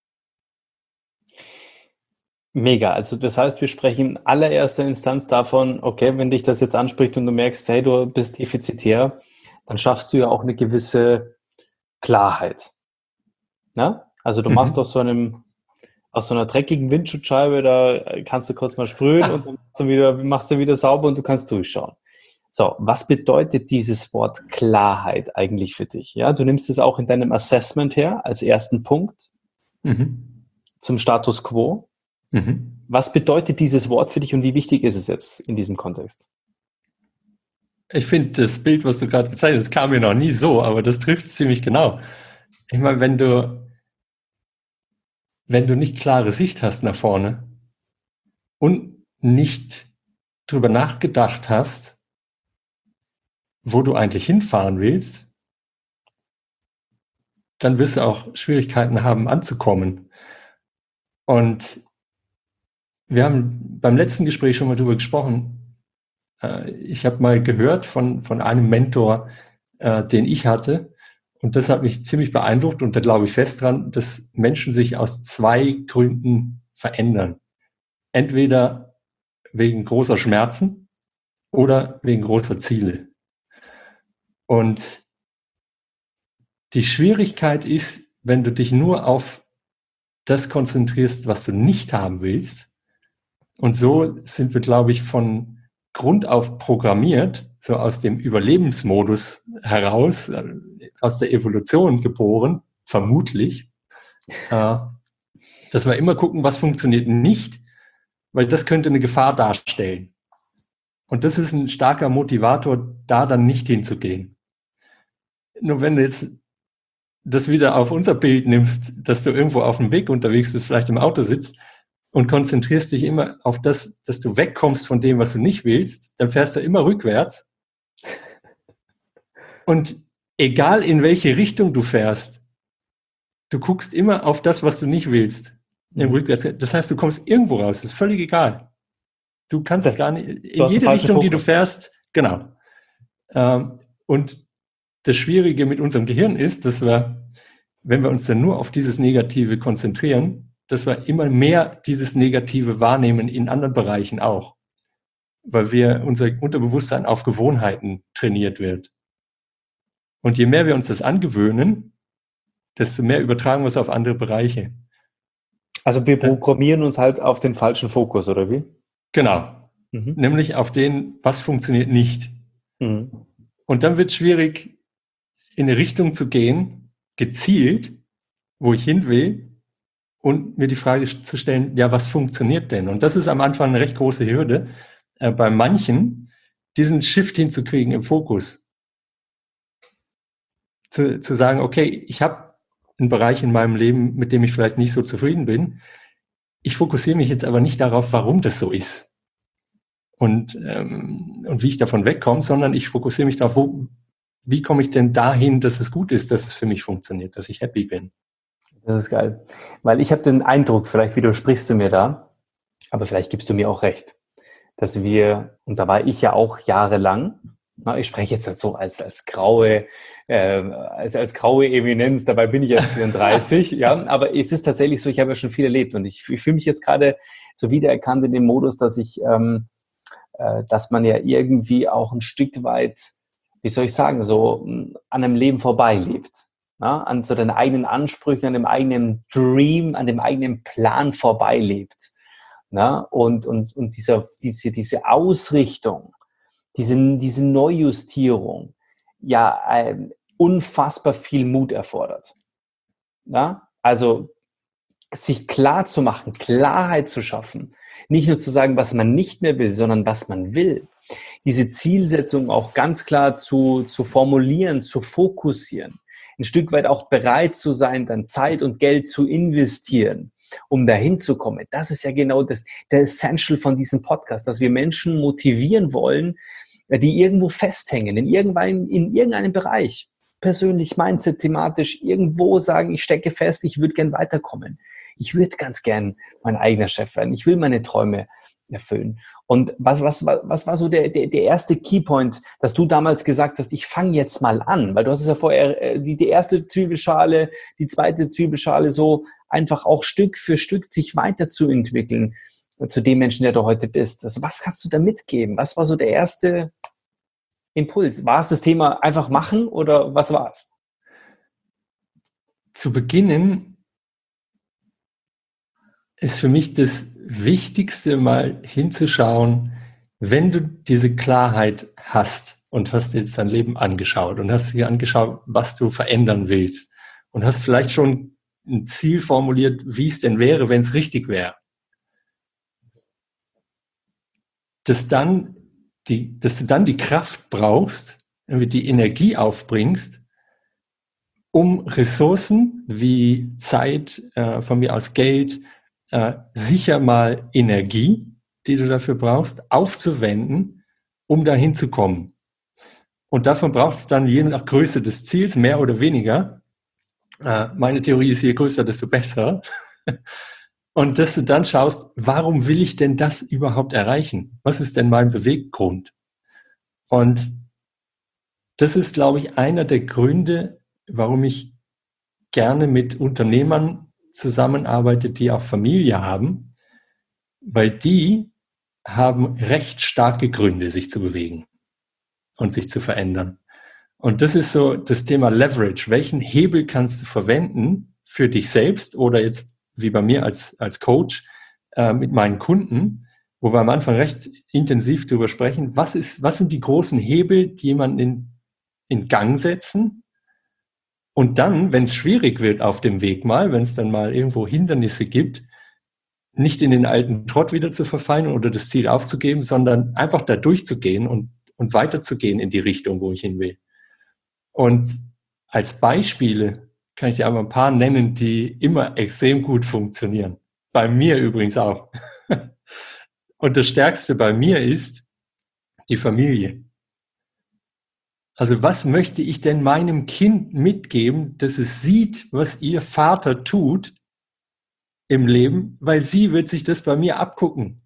Mega. Also das heißt, wir sprechen in allererster Instanz davon, okay, wenn dich das jetzt anspricht und du merkst, hey, du bist defizitär, dann schaffst du ja auch eine gewisse Klarheit. Ne? Also du machst aus Mhm. so einem, aus so einer dreckigen Windschutzscheibe, da kannst du kurz mal sprühen und dann machst du wieder, machst du wieder sauber und du kannst durchschauen. So, was bedeutet dieses Wort Klarheit eigentlich für dich? Ja, du nimmst es auch in deinem Assessment her als ersten Punkt Mhm. zum Status quo. Mhm. Was bedeutet dieses Wort für dich und wie wichtig ist es jetzt in diesem Kontext? Ich finde das Bild, was du gerade gezeigt hast, kam mir noch nie so, aber das trifft es ziemlich genau. Ich meine, wenn du, wenn du nicht klare Sicht hast nach vorne und nicht drüber nachgedacht hast, wo du eigentlich hinfahren willst, dann wirst du auch Schwierigkeiten haben, anzukommen. Und wir haben beim letzten Gespräch schon mal drüber gesprochen. Ich habe mal gehört von, von einem Mentor, äh, den ich hatte. Und das hat mich ziemlich beeindruckt. Und da glaube ich fest dran, dass Menschen sich aus zwei Gründen verändern. Entweder wegen großer Schmerzen oder wegen großer Ziele. Und die Schwierigkeit ist, wenn du dich nur auf das konzentrierst, was du nicht haben willst. Und so sind wir, glaube ich, von Grund auf programmiert, so aus dem Überlebensmodus heraus, aus der Evolution geboren, vermutlich, äh, dass wir immer gucken, was funktioniert nicht, weil das könnte eine Gefahr darstellen. Und das ist ein starker Motivator, da dann nicht hinzugehen. Nur wenn du jetzt das wieder auf unser Bild nimmst, dass du irgendwo auf dem Weg unterwegs bist, vielleicht im Auto sitzt und konzentrierst dich immer auf das, dass du wegkommst von dem, was du nicht willst, dann fährst du immer rückwärts. Und egal in welche Richtung du fährst, du guckst immer auf das, was du nicht willst. Im Mhm. Rückwärts. Das heißt, du kommst irgendwo raus, das ist völlig egal. Du kannst Das, gar nicht, du in hast einen jede falschen Richtung, die du Fokus. fährst, genau. Ähm, und das Schwierige mit unserem Gehirn ist, dass wir, wenn wir uns dann nur auf dieses Negative konzentrieren, dass wir immer mehr dieses Negative wahrnehmen in anderen Bereichen auch. Weil wir, unser Unterbewusstsein auf Gewohnheiten trainiert wird. Und je mehr wir uns das angewöhnen, desto mehr übertragen wir es auf andere Bereiche. Also wir Ja, programmieren uns halt auf den falschen Fokus, oder wie? genau. Mhm. Nämlich auf den, was funktioniert nicht. Mhm. Und dann wird es schwierig, in eine Richtung zu gehen, gezielt, wo ich hin will, und mir die Frage zu stellen, ja, was funktioniert denn? Und das ist am Anfang eine recht große Hürde äh, bei manchen, diesen Shift hinzukriegen im Fokus. Zu, zu sagen, okay, ich habe einen Bereich in meinem Leben, mit dem ich vielleicht nicht so zufrieden bin. Ich fokussiere mich jetzt aber nicht darauf, warum das so ist und, ähm, und wie ich davon wegkomme, sondern ich fokussiere mich darauf, wo, wie komme ich denn dahin, dass es gut ist, dass es für mich funktioniert, dass ich happy bin. Das ist geil. Weil ich habe den Eindruck, vielleicht widersprichst du mir da, aber vielleicht gibst du mir auch recht, dass wir, und da war ich ja auch jahrelang, na, ich spreche jetzt so als, als graue, äh, als, als graue Eminenz, dabei bin ich erst vierunddreißig, ja, aber es ist tatsächlich so, ich habe ja schon viel erlebt und ich, ich fühle mich jetzt gerade so wiedererkannt in dem Modus, dass ich, ähm, äh, dass man ja irgendwie auch ein Stück weit, wie soll ich sagen, so an einem Leben vorbeilebt. Ja, an so den eigenen Ansprüchen, an dem eigenen Dream, an dem eigenen Plan vorbeilebt. Ja, und, und, und dieser, diese, diese Ausrichtung, diese, diese Neujustierung, ja, äh, unfassbar viel Mut erfordert. Ja, also sich klar zu machen, Klarheit zu schaffen, nicht nur zu sagen, was man nicht mehr will, sondern was man will. Diese Zielsetzung auch ganz klar zu, zu formulieren, zu fokussieren. Ein Stück weit auch bereit zu sein, dann Zeit und Geld zu investieren, um dahin zu kommen. Das ist ja genau das, der Essential von diesem Podcast, dass wir Menschen motivieren wollen, die irgendwo festhängen, in irgendeinem, in irgendeinem Bereich, persönlich, Mindset, thematisch, irgendwo sagen, ich stecke fest, ich würde gern weiterkommen. Ich würde ganz gern mein eigener Chef werden. Ich will meine Träume erfüllen. Und was, was, was war so der, der, der erste Keypoint, dass du damals gesagt hast, ich fange jetzt mal an? Weil du hast es ja vorher, die, die erste Zwiebelschale, die zweite Zwiebelschale so einfach auch Stück für Stück sich weiterzuentwickeln zu dem Menschen, der du heute bist. Also was kannst du da mitgeben? Was war so der erste Impuls? War es das Thema einfach machen oder was war es? Zu beginnen ist für mich das Wichtigste, mal hinzuschauen, wenn du diese Klarheit hast und hast jetzt dein Leben angeschaut und hast dir angeschaut, was du verändern willst und hast vielleicht schon ein Ziel formuliert, wie es denn wäre, wenn es richtig wäre. Dass, dann die, dass du dann die Kraft brauchst, die Energie aufbringst, um Ressourcen wie Zeit, äh, von mir aus Geld, äh, sicher mal Energie, die du dafür brauchst, aufzuwenden, um dahin zu kommen. Und davon braucht es dann je nach Größe des Ziels, mehr oder weniger. Äh, meine Theorie ist, je größer, desto besser. Und dass du dann schaust, warum will ich denn das überhaupt erreichen? Was ist denn mein Beweggrund? Und das ist, glaube ich, einer der Gründe, warum ich gerne mit Unternehmern zusammenarbeite, die auch Familie haben, weil die haben recht starke Gründe, sich zu bewegen und sich zu verändern. Und das ist so das Thema Leverage. Welchen Hebel kannst du verwenden für dich selbst oder jetzt wie bei mir als, als Coach äh, mit meinen Kunden, wo wir am Anfang recht intensiv darüber sprechen, was ist, was sind die großen Hebel, die jemanden in, in Gang setzen? Und dann, wenn es schwierig wird auf dem Weg mal, wenn es dann mal irgendwo Hindernisse gibt, nicht in den alten Trott wieder zu verfallen oder das Ziel aufzugeben, sondern einfach da durchzugehen und, und weiterzugehen in die Richtung, wo ich hin will. Und als Beispiele kann ich dir aber ein paar nennen, die immer extrem gut funktionieren. Bei mir übrigens auch. Und das Stärkste bei mir ist die Familie. Also was möchte ich denn meinem Kind mitgeben, dass es sieht, was ihr Vater tut im Leben, weil sie wird sich das bei mir abgucken.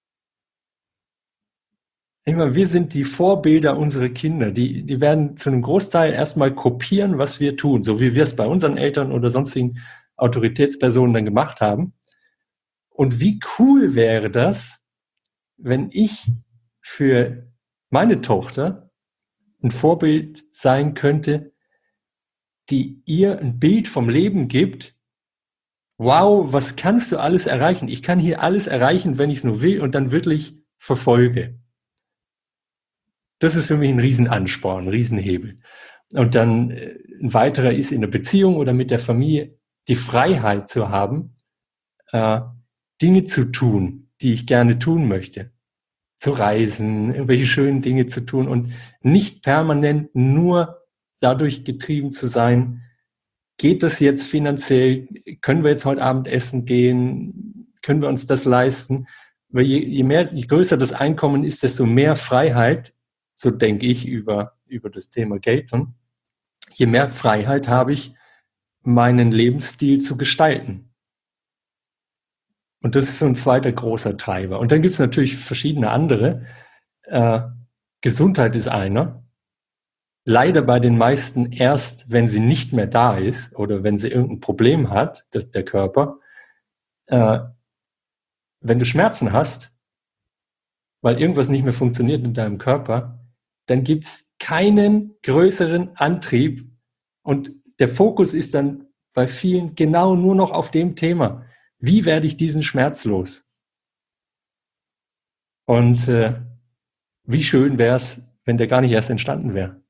Ich meine, wir sind die Vorbilder unserer Kinder. Die, die werden zu einem Großteil erstmal kopieren, was wir tun, so wie wir es bei unseren Eltern oder sonstigen Autoritätspersonen dann gemacht haben. Und wie cool wäre das, wenn ich für meine Tochter ein Vorbild sein könnte, die ihr ein Bild vom Leben gibt. Wow, was kannst du alles erreichen? Ich kann hier alles erreichen, wenn ich es nur will und dann wirklich verfolge. Das ist für mich ein Riesenansporn, ein Riesenhebel. Und dann ein weiterer ist in der Beziehung oder mit der Familie die Freiheit zu haben, äh, Dinge zu tun, die ich gerne tun möchte. zu reisen, irgendwelche schönen Dinge zu tun und nicht permanent nur dadurch getrieben zu sein, geht das jetzt finanziell, können wir jetzt heute Abend essen gehen, können wir uns das leisten? Weil je, je mehr, je größer das Einkommen ist, desto mehr Freiheit, so denke ich über, über das Thema Geld, je mehr Freiheit habe ich, meinen Lebensstil zu gestalten. Und das ist so ein zweiter großer Treiber. Und dann gibt es natürlich verschiedene andere. Äh, Gesundheit ist einer. Leider bei den meisten erst, wenn sie nicht mehr da ist oder wenn sie irgendein Problem hat, das, der Körper. Äh, wenn du Schmerzen hast, weil irgendwas nicht mehr funktioniert in deinem Körper, dann gibt es keinen größeren Antrieb. Und der Fokus ist dann bei vielen genau nur noch auf dem Thema. Wie werde ich diesen Schmerz los? Und äh, wie schön wäre es, wenn der gar nicht erst entstanden wäre.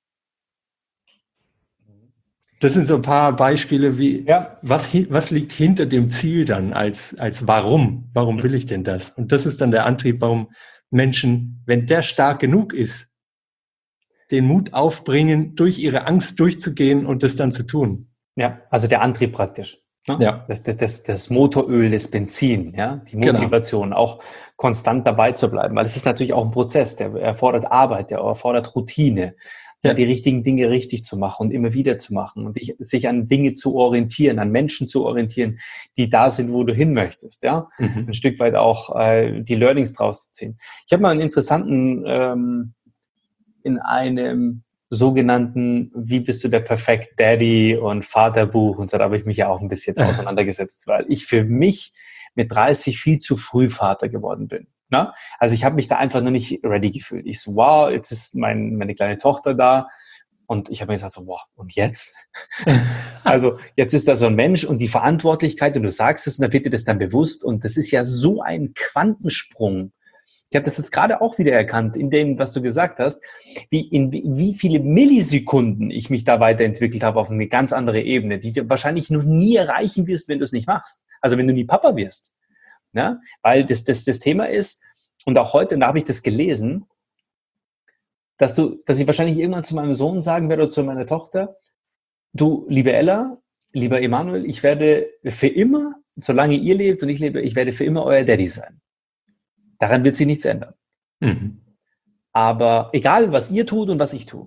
Das sind so ein paar Beispiele, wie ja. was, was liegt hinter dem Ziel dann als, als Warum? Warum will ich denn das? Und das ist dann der Antrieb, warum Menschen, wenn der stark genug ist, den Mut aufbringen, durch ihre Angst durchzugehen und das dann zu tun. Ja, also der Antrieb praktisch. Ne? Ja. Das, das, das, das Motoröl, das Benzin, ja, die Motivation, genau. Auch konstant dabei zu bleiben, weil es ist natürlich auch ein Prozess, der erfordert Arbeit, der erfordert Routine, ja. Ja, die richtigen Dinge richtig zu machen und immer wieder zu machen und dich, sich an Dinge zu orientieren, an Menschen zu orientieren, die da sind, wo du hin möchtest, ja, mhm. ein Stück weit auch äh, die Learnings draus zu ziehen. Ich habe mal einen interessanten ähm, in einem sogenannten, wie bist du der Perfect Daddy und Vaterbuch und so, da habe ich mich ja auch ein bisschen auseinandergesetzt, weil ich für mich mit dreißig viel zu früh Vater geworden bin. Ne? Also ich habe mich da einfach noch nicht ready gefühlt. Ich so, wow, jetzt ist mein, meine kleine Tochter da und ich habe mir gesagt so, wow, und jetzt? Also jetzt ist da so ein Mensch und die Verantwortlichkeit und du sagst es und dann wird dir das dann bewusst und das ist ja so ein Quantensprung. Ich habe das jetzt gerade auch wieder erkannt, in dem, was du gesagt hast, wie in wie viele Millisekunden ich mich da weiterentwickelt habe auf eine ganz andere Ebene, die du wahrscheinlich noch nie erreichen wirst, wenn du es nicht machst. Also wenn du nie Papa wirst. Ja? Weil das, das, das Thema ist, und auch heute, und da habe ich das gelesen, dass du, dass ich wahrscheinlich irgendwann zu meinem Sohn sagen werde oder zu meiner Tochter, du, liebe Ella, lieber Emanuel, ich werde für immer, solange ihr lebt und ich lebe, ich werde für immer euer Daddy sein. Daran wird sich nichts ändern. Mhm. Aber egal, was ihr tut und was ich tue.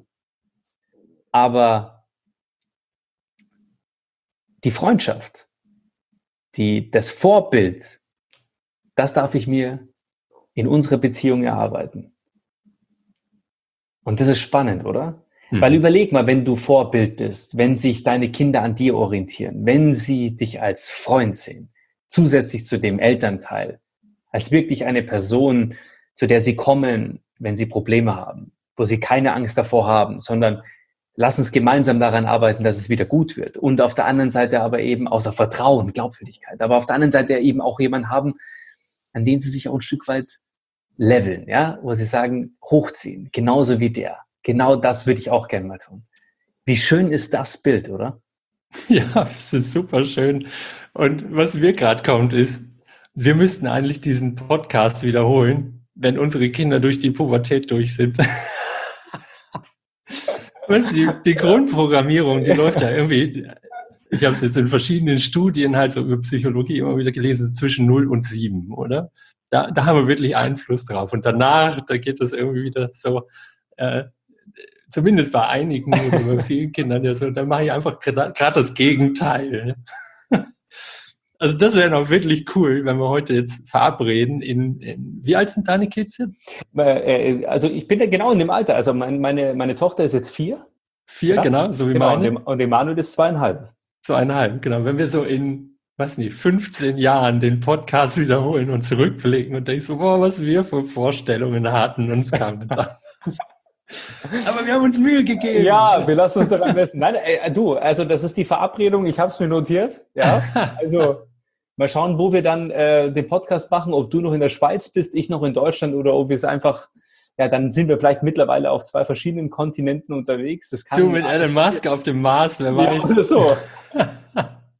Aber die Freundschaft, die, das Vorbild, das darf ich mir in unserer Beziehung erarbeiten. Und das ist spannend, oder? Mhm. Weil überleg mal, wenn du Vorbild bist, wenn sich deine Kinder an dir orientieren, wenn sie dich als Freund sehen, zusätzlich zu dem Elternteil, als wirklich eine Person, zu der sie kommen, wenn sie Probleme haben, wo sie keine Angst davor haben, sondern lass uns gemeinsam daran arbeiten, dass es wieder gut wird. Und auf der anderen Seite aber eben außer Vertrauen, Glaubwürdigkeit, aber auf der anderen Seite eben auch jemanden haben, an dem sie sich auch ein Stück weit leveln, ja, wo sie sagen, hochziehen, genauso wie der. Genau das würde ich auch gerne mal tun. Wie schön ist das Bild, oder? Ja, das ist super schön. Und was mir gerade kommt, ist, wir müssten eigentlich diesen Podcast wiederholen, wenn unsere Kinder durch die Pubertät durch sind. Was die, die Grundprogrammierung, die läuft ja irgendwie, ich habe es jetzt in verschiedenen Studien halt so über Psychologie immer wieder gelesen, zwischen null und sieben, oder? Da, da haben wir wirklich Einfluss drauf. Und danach, da geht es irgendwie wieder so, äh, zumindest bei einigen oder bei vielen Kindern ja so, da mache ich einfach gerade das Gegenteil. Also das wäre noch wirklich cool, wenn wir heute jetzt verabreden. In, in wie alt sind deine Kids jetzt? Also ich bin ja genau in dem Alter. Also mein, meine, meine Tochter ist jetzt vier. Vier, ja? Genau, so wie genau, meine. Und Emanuel ist zweieinhalb. Zweieinhalb, genau. Wenn wir so in, weiß nicht, fünfzehn Jahren den Podcast wiederholen und zurückblicken und denkst so, boah, was wir für Vorstellungen hatten und es kam jetzt an. Aber wir haben uns Mühe gegeben. Ja, wir lassen uns daran messen. Nein, ey, du, also das ist die Verabredung, ich habe es mir notiert. Ja, also mal schauen, wo wir dann äh, den Podcast machen, ob du noch in der Schweiz bist, ich noch in Deutschland oder ob wir es einfach, ja, dann sind wir vielleicht mittlerweile auf zwei verschiedenen Kontinenten unterwegs. Das kann du mit Elon Musk auf dem Mars, wer weiß. Ja, oder so.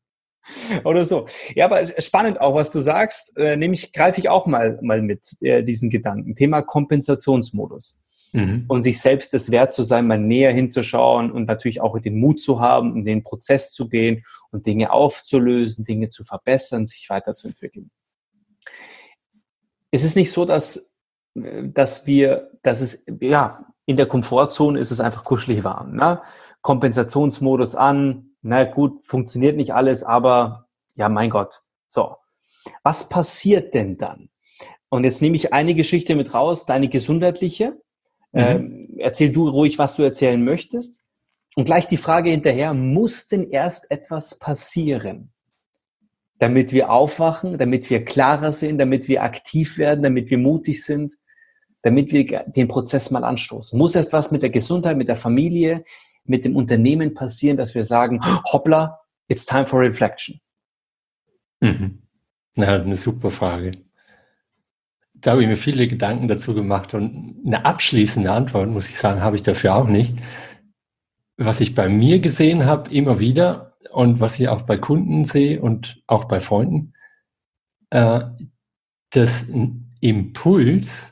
Oder so. Ja, aber spannend auch, was du sagst. Äh, nämlich greife ich auch mal, mal mit äh, diesen Gedanken. Thema Kompensationsmodus. Mhm. Und sich selbst es wert zu sein, mal näher hinzuschauen und natürlich auch den Mut zu haben, in den Prozess zu gehen und Dinge aufzulösen, Dinge zu verbessern, sich weiterzuentwickeln. Es ist nicht so, dass, dass wir, dass es, ja, in der Komfortzone ist es einfach kuschelig warm. Ne? Kompensationsmodus an, na gut, funktioniert nicht alles, aber ja, mein Gott. So, was passiert denn dann? Und jetzt nehme ich eine Geschichte mit raus, deine gesundheitliche. Mhm. Ähm, erzähl du ruhig, was du erzählen möchtest. Und gleich die Frage hinterher, muss denn erst etwas passieren, damit wir aufwachen, damit wir klarer sind, damit wir aktiv werden, damit wir mutig sind, damit wir den Prozess mal anstoßen? Muss erst was mit der Gesundheit, mit der Familie, mit dem Unternehmen passieren, dass wir sagen, hoppla, it's time for reflection? Mhm. Na, eine super Frage. Da habe ich mir viele Gedanken dazu gemacht und eine abschließende Antwort, muss ich sagen, habe ich dafür auch nicht. Was ich bei mir gesehen habe, immer wieder und was ich auch bei Kunden sehe und auch bei Freunden, äh, dass ein Impuls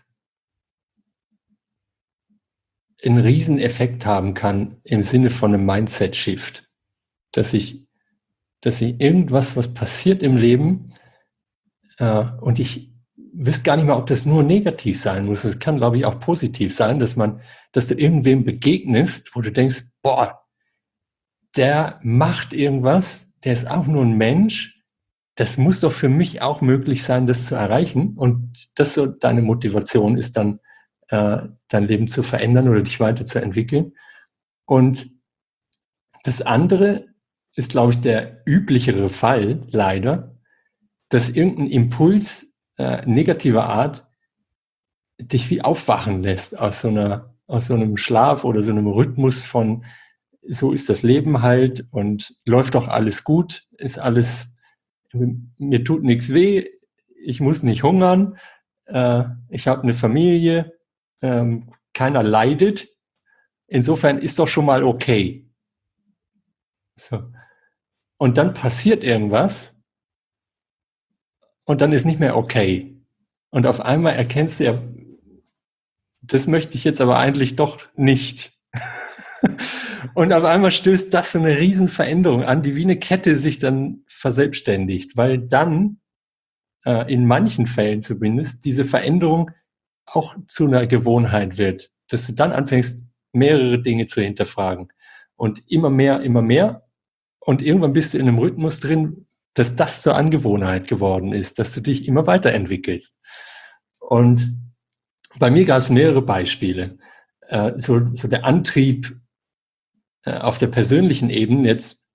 einen riesen Effekt haben kann im Sinne von einem Mindset-Shift. Dass ich, dass ich irgendwas, was passiert im Leben, äh, und ich wüsste gar nicht mal, ob das nur negativ sein muss. Es kann, glaube ich, auch positiv sein, dass man, dass du irgendwem begegnest, wo du denkst, boah, der macht irgendwas, der ist auch nur ein Mensch, das muss doch für mich auch möglich sein, das zu erreichen. Und das so deine Motivation ist dann, äh, dein Leben zu verändern oder dich weiterzuentwickeln. Und das andere ist, glaube ich, der üblichere Fall, leider, dass irgendein Impuls äh, negativer Art dich wie aufwachen lässt aus so einer, aus so einem Schlaf oder so einem Rhythmus von, so ist das Leben halt und läuft doch alles gut, ist alles, mir tut nichts weh, ich muss nicht hungern, äh, ich habe eine Familie, ähm, keiner leidet, insofern ist doch schon mal okay. So. Und dann passiert irgendwas und dann ist nicht mehr okay. Und auf einmal erkennst du ja, das möchte ich jetzt aber eigentlich doch nicht. Und auf einmal stößt das so eine Riesenveränderung an, die wie eine Kette sich dann verselbstständigt, weil dann, äh, in manchen Fällen zumindest, diese Veränderung auch zu einer Gewohnheit wird, dass du dann anfängst, mehrere Dinge zu hinterfragen und immer mehr, immer mehr und irgendwann bist du in einem Rhythmus drin, dass das zur Angewohnheit geworden ist, dass du dich immer weiterentwickelst. Und bei mir gab es mehrere Beispiele. Äh, so, so der Antrieb äh, auf der persönlichen Ebene jetzt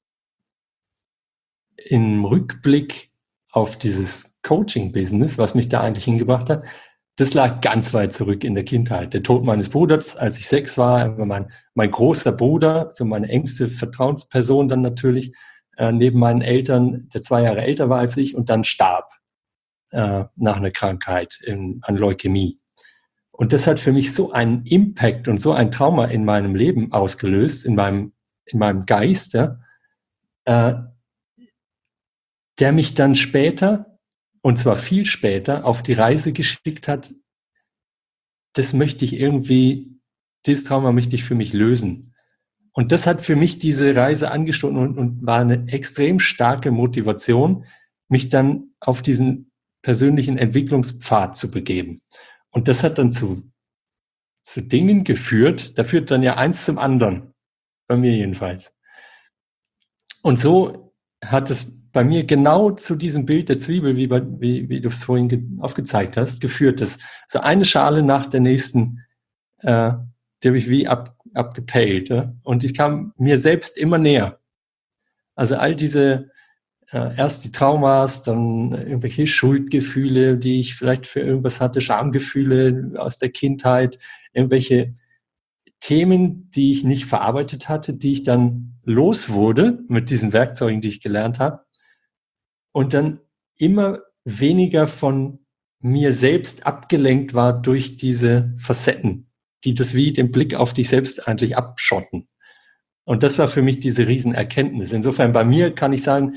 im Rückblick auf dieses Coaching-Business, was mich da eigentlich hingebracht hat, das lag ganz weit zurück in der Kindheit. Der Tod meines Bruders, als ich sechs war, mein, mein großer Bruder, so meine engste Vertrauensperson dann natürlich, äh, neben meinen Eltern, der zwei Jahre älter war als ich und dann starb äh, nach einer Krankheit in, an Leukämie. Und das hat für mich so einen Impact und so ein Trauma in meinem Leben ausgelöst, in meinem, in meinem Geist, ja, äh, der mich dann später, und zwar viel später, auf die Reise geschickt hat, das möchte ich irgendwie, dieses Trauma möchte ich für mich lösen. Und das hat für mich diese Reise angestoßen und, und war eine extrem starke Motivation, mich dann auf diesen persönlichen Entwicklungspfad zu begeben. Und das hat dann zu, zu Dingen geführt, da führt dann ja eins zum anderen, bei mir jedenfalls. Und so hat es bei mir genau zu diesem Bild der Zwiebel, wie, bei, wie, wie du es vorhin ge- aufgezeigt hast, geführt, dass so eine Schale nach der nächsten, äh, die habe ich wie ab, abgepellt. Ja? Und ich kam mir selbst immer näher. Also all diese, äh, erst die Traumas, dann irgendwelche Schuldgefühle, die ich vielleicht für irgendwas hatte, Schamgefühle aus der Kindheit, irgendwelche Themen, die ich nicht verarbeitet hatte, die ich dann los wurde mit diesen Werkzeugen, die ich gelernt habe. Und dann immer weniger von mir selbst abgelenkt war durch diese Facetten, die das wie den Blick auf dich selbst eigentlich abschotten. Und das war für mich diese Riesenerkenntnis. Insofern bei mir kann ich sagen,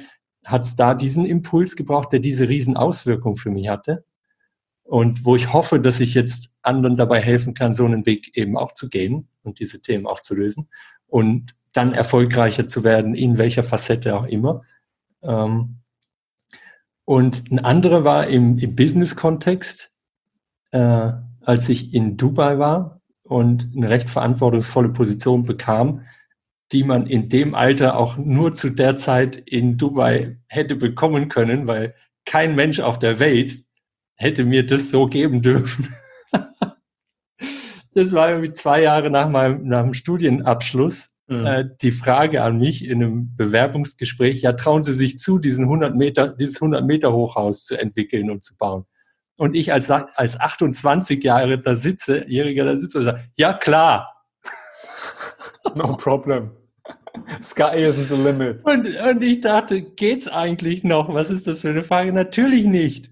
hat es da diesen Impuls gebraucht, der diese riesen Auswirkung für mich hatte. Und wo ich hoffe, dass ich jetzt anderen dabei helfen kann, so einen Weg eben auch zu gehen und diese Themen auch zu lösen und dann erfolgreicher zu werden, in welcher Facette auch immer. Und ein anderer war im, im Business-Kontext, äh, als ich in Dubai war und eine recht verantwortungsvolle Position bekam, die man in dem Alter auch nur zu der Zeit in Dubai hätte bekommen können, weil kein Mensch auf der Welt hätte mir das so geben dürfen. Das war irgendwie zwei Jahre nach meinem, nach dem Studienabschluss. Mhm. Äh, die Frage an mich in einem Bewerbungsgespräch, ja, trauen Sie sich zu, diesen hundert Meter, dieses hundert Meter Hochhaus zu entwickeln und zu bauen? Und ich als, als achtundzwanzig Jahre da sitze, Jähriger da sitze und sage, ja klar. No problem. Sky isn't the limit. Und, und ich dachte, geht's eigentlich noch? Was ist das für eine Frage? Natürlich nicht.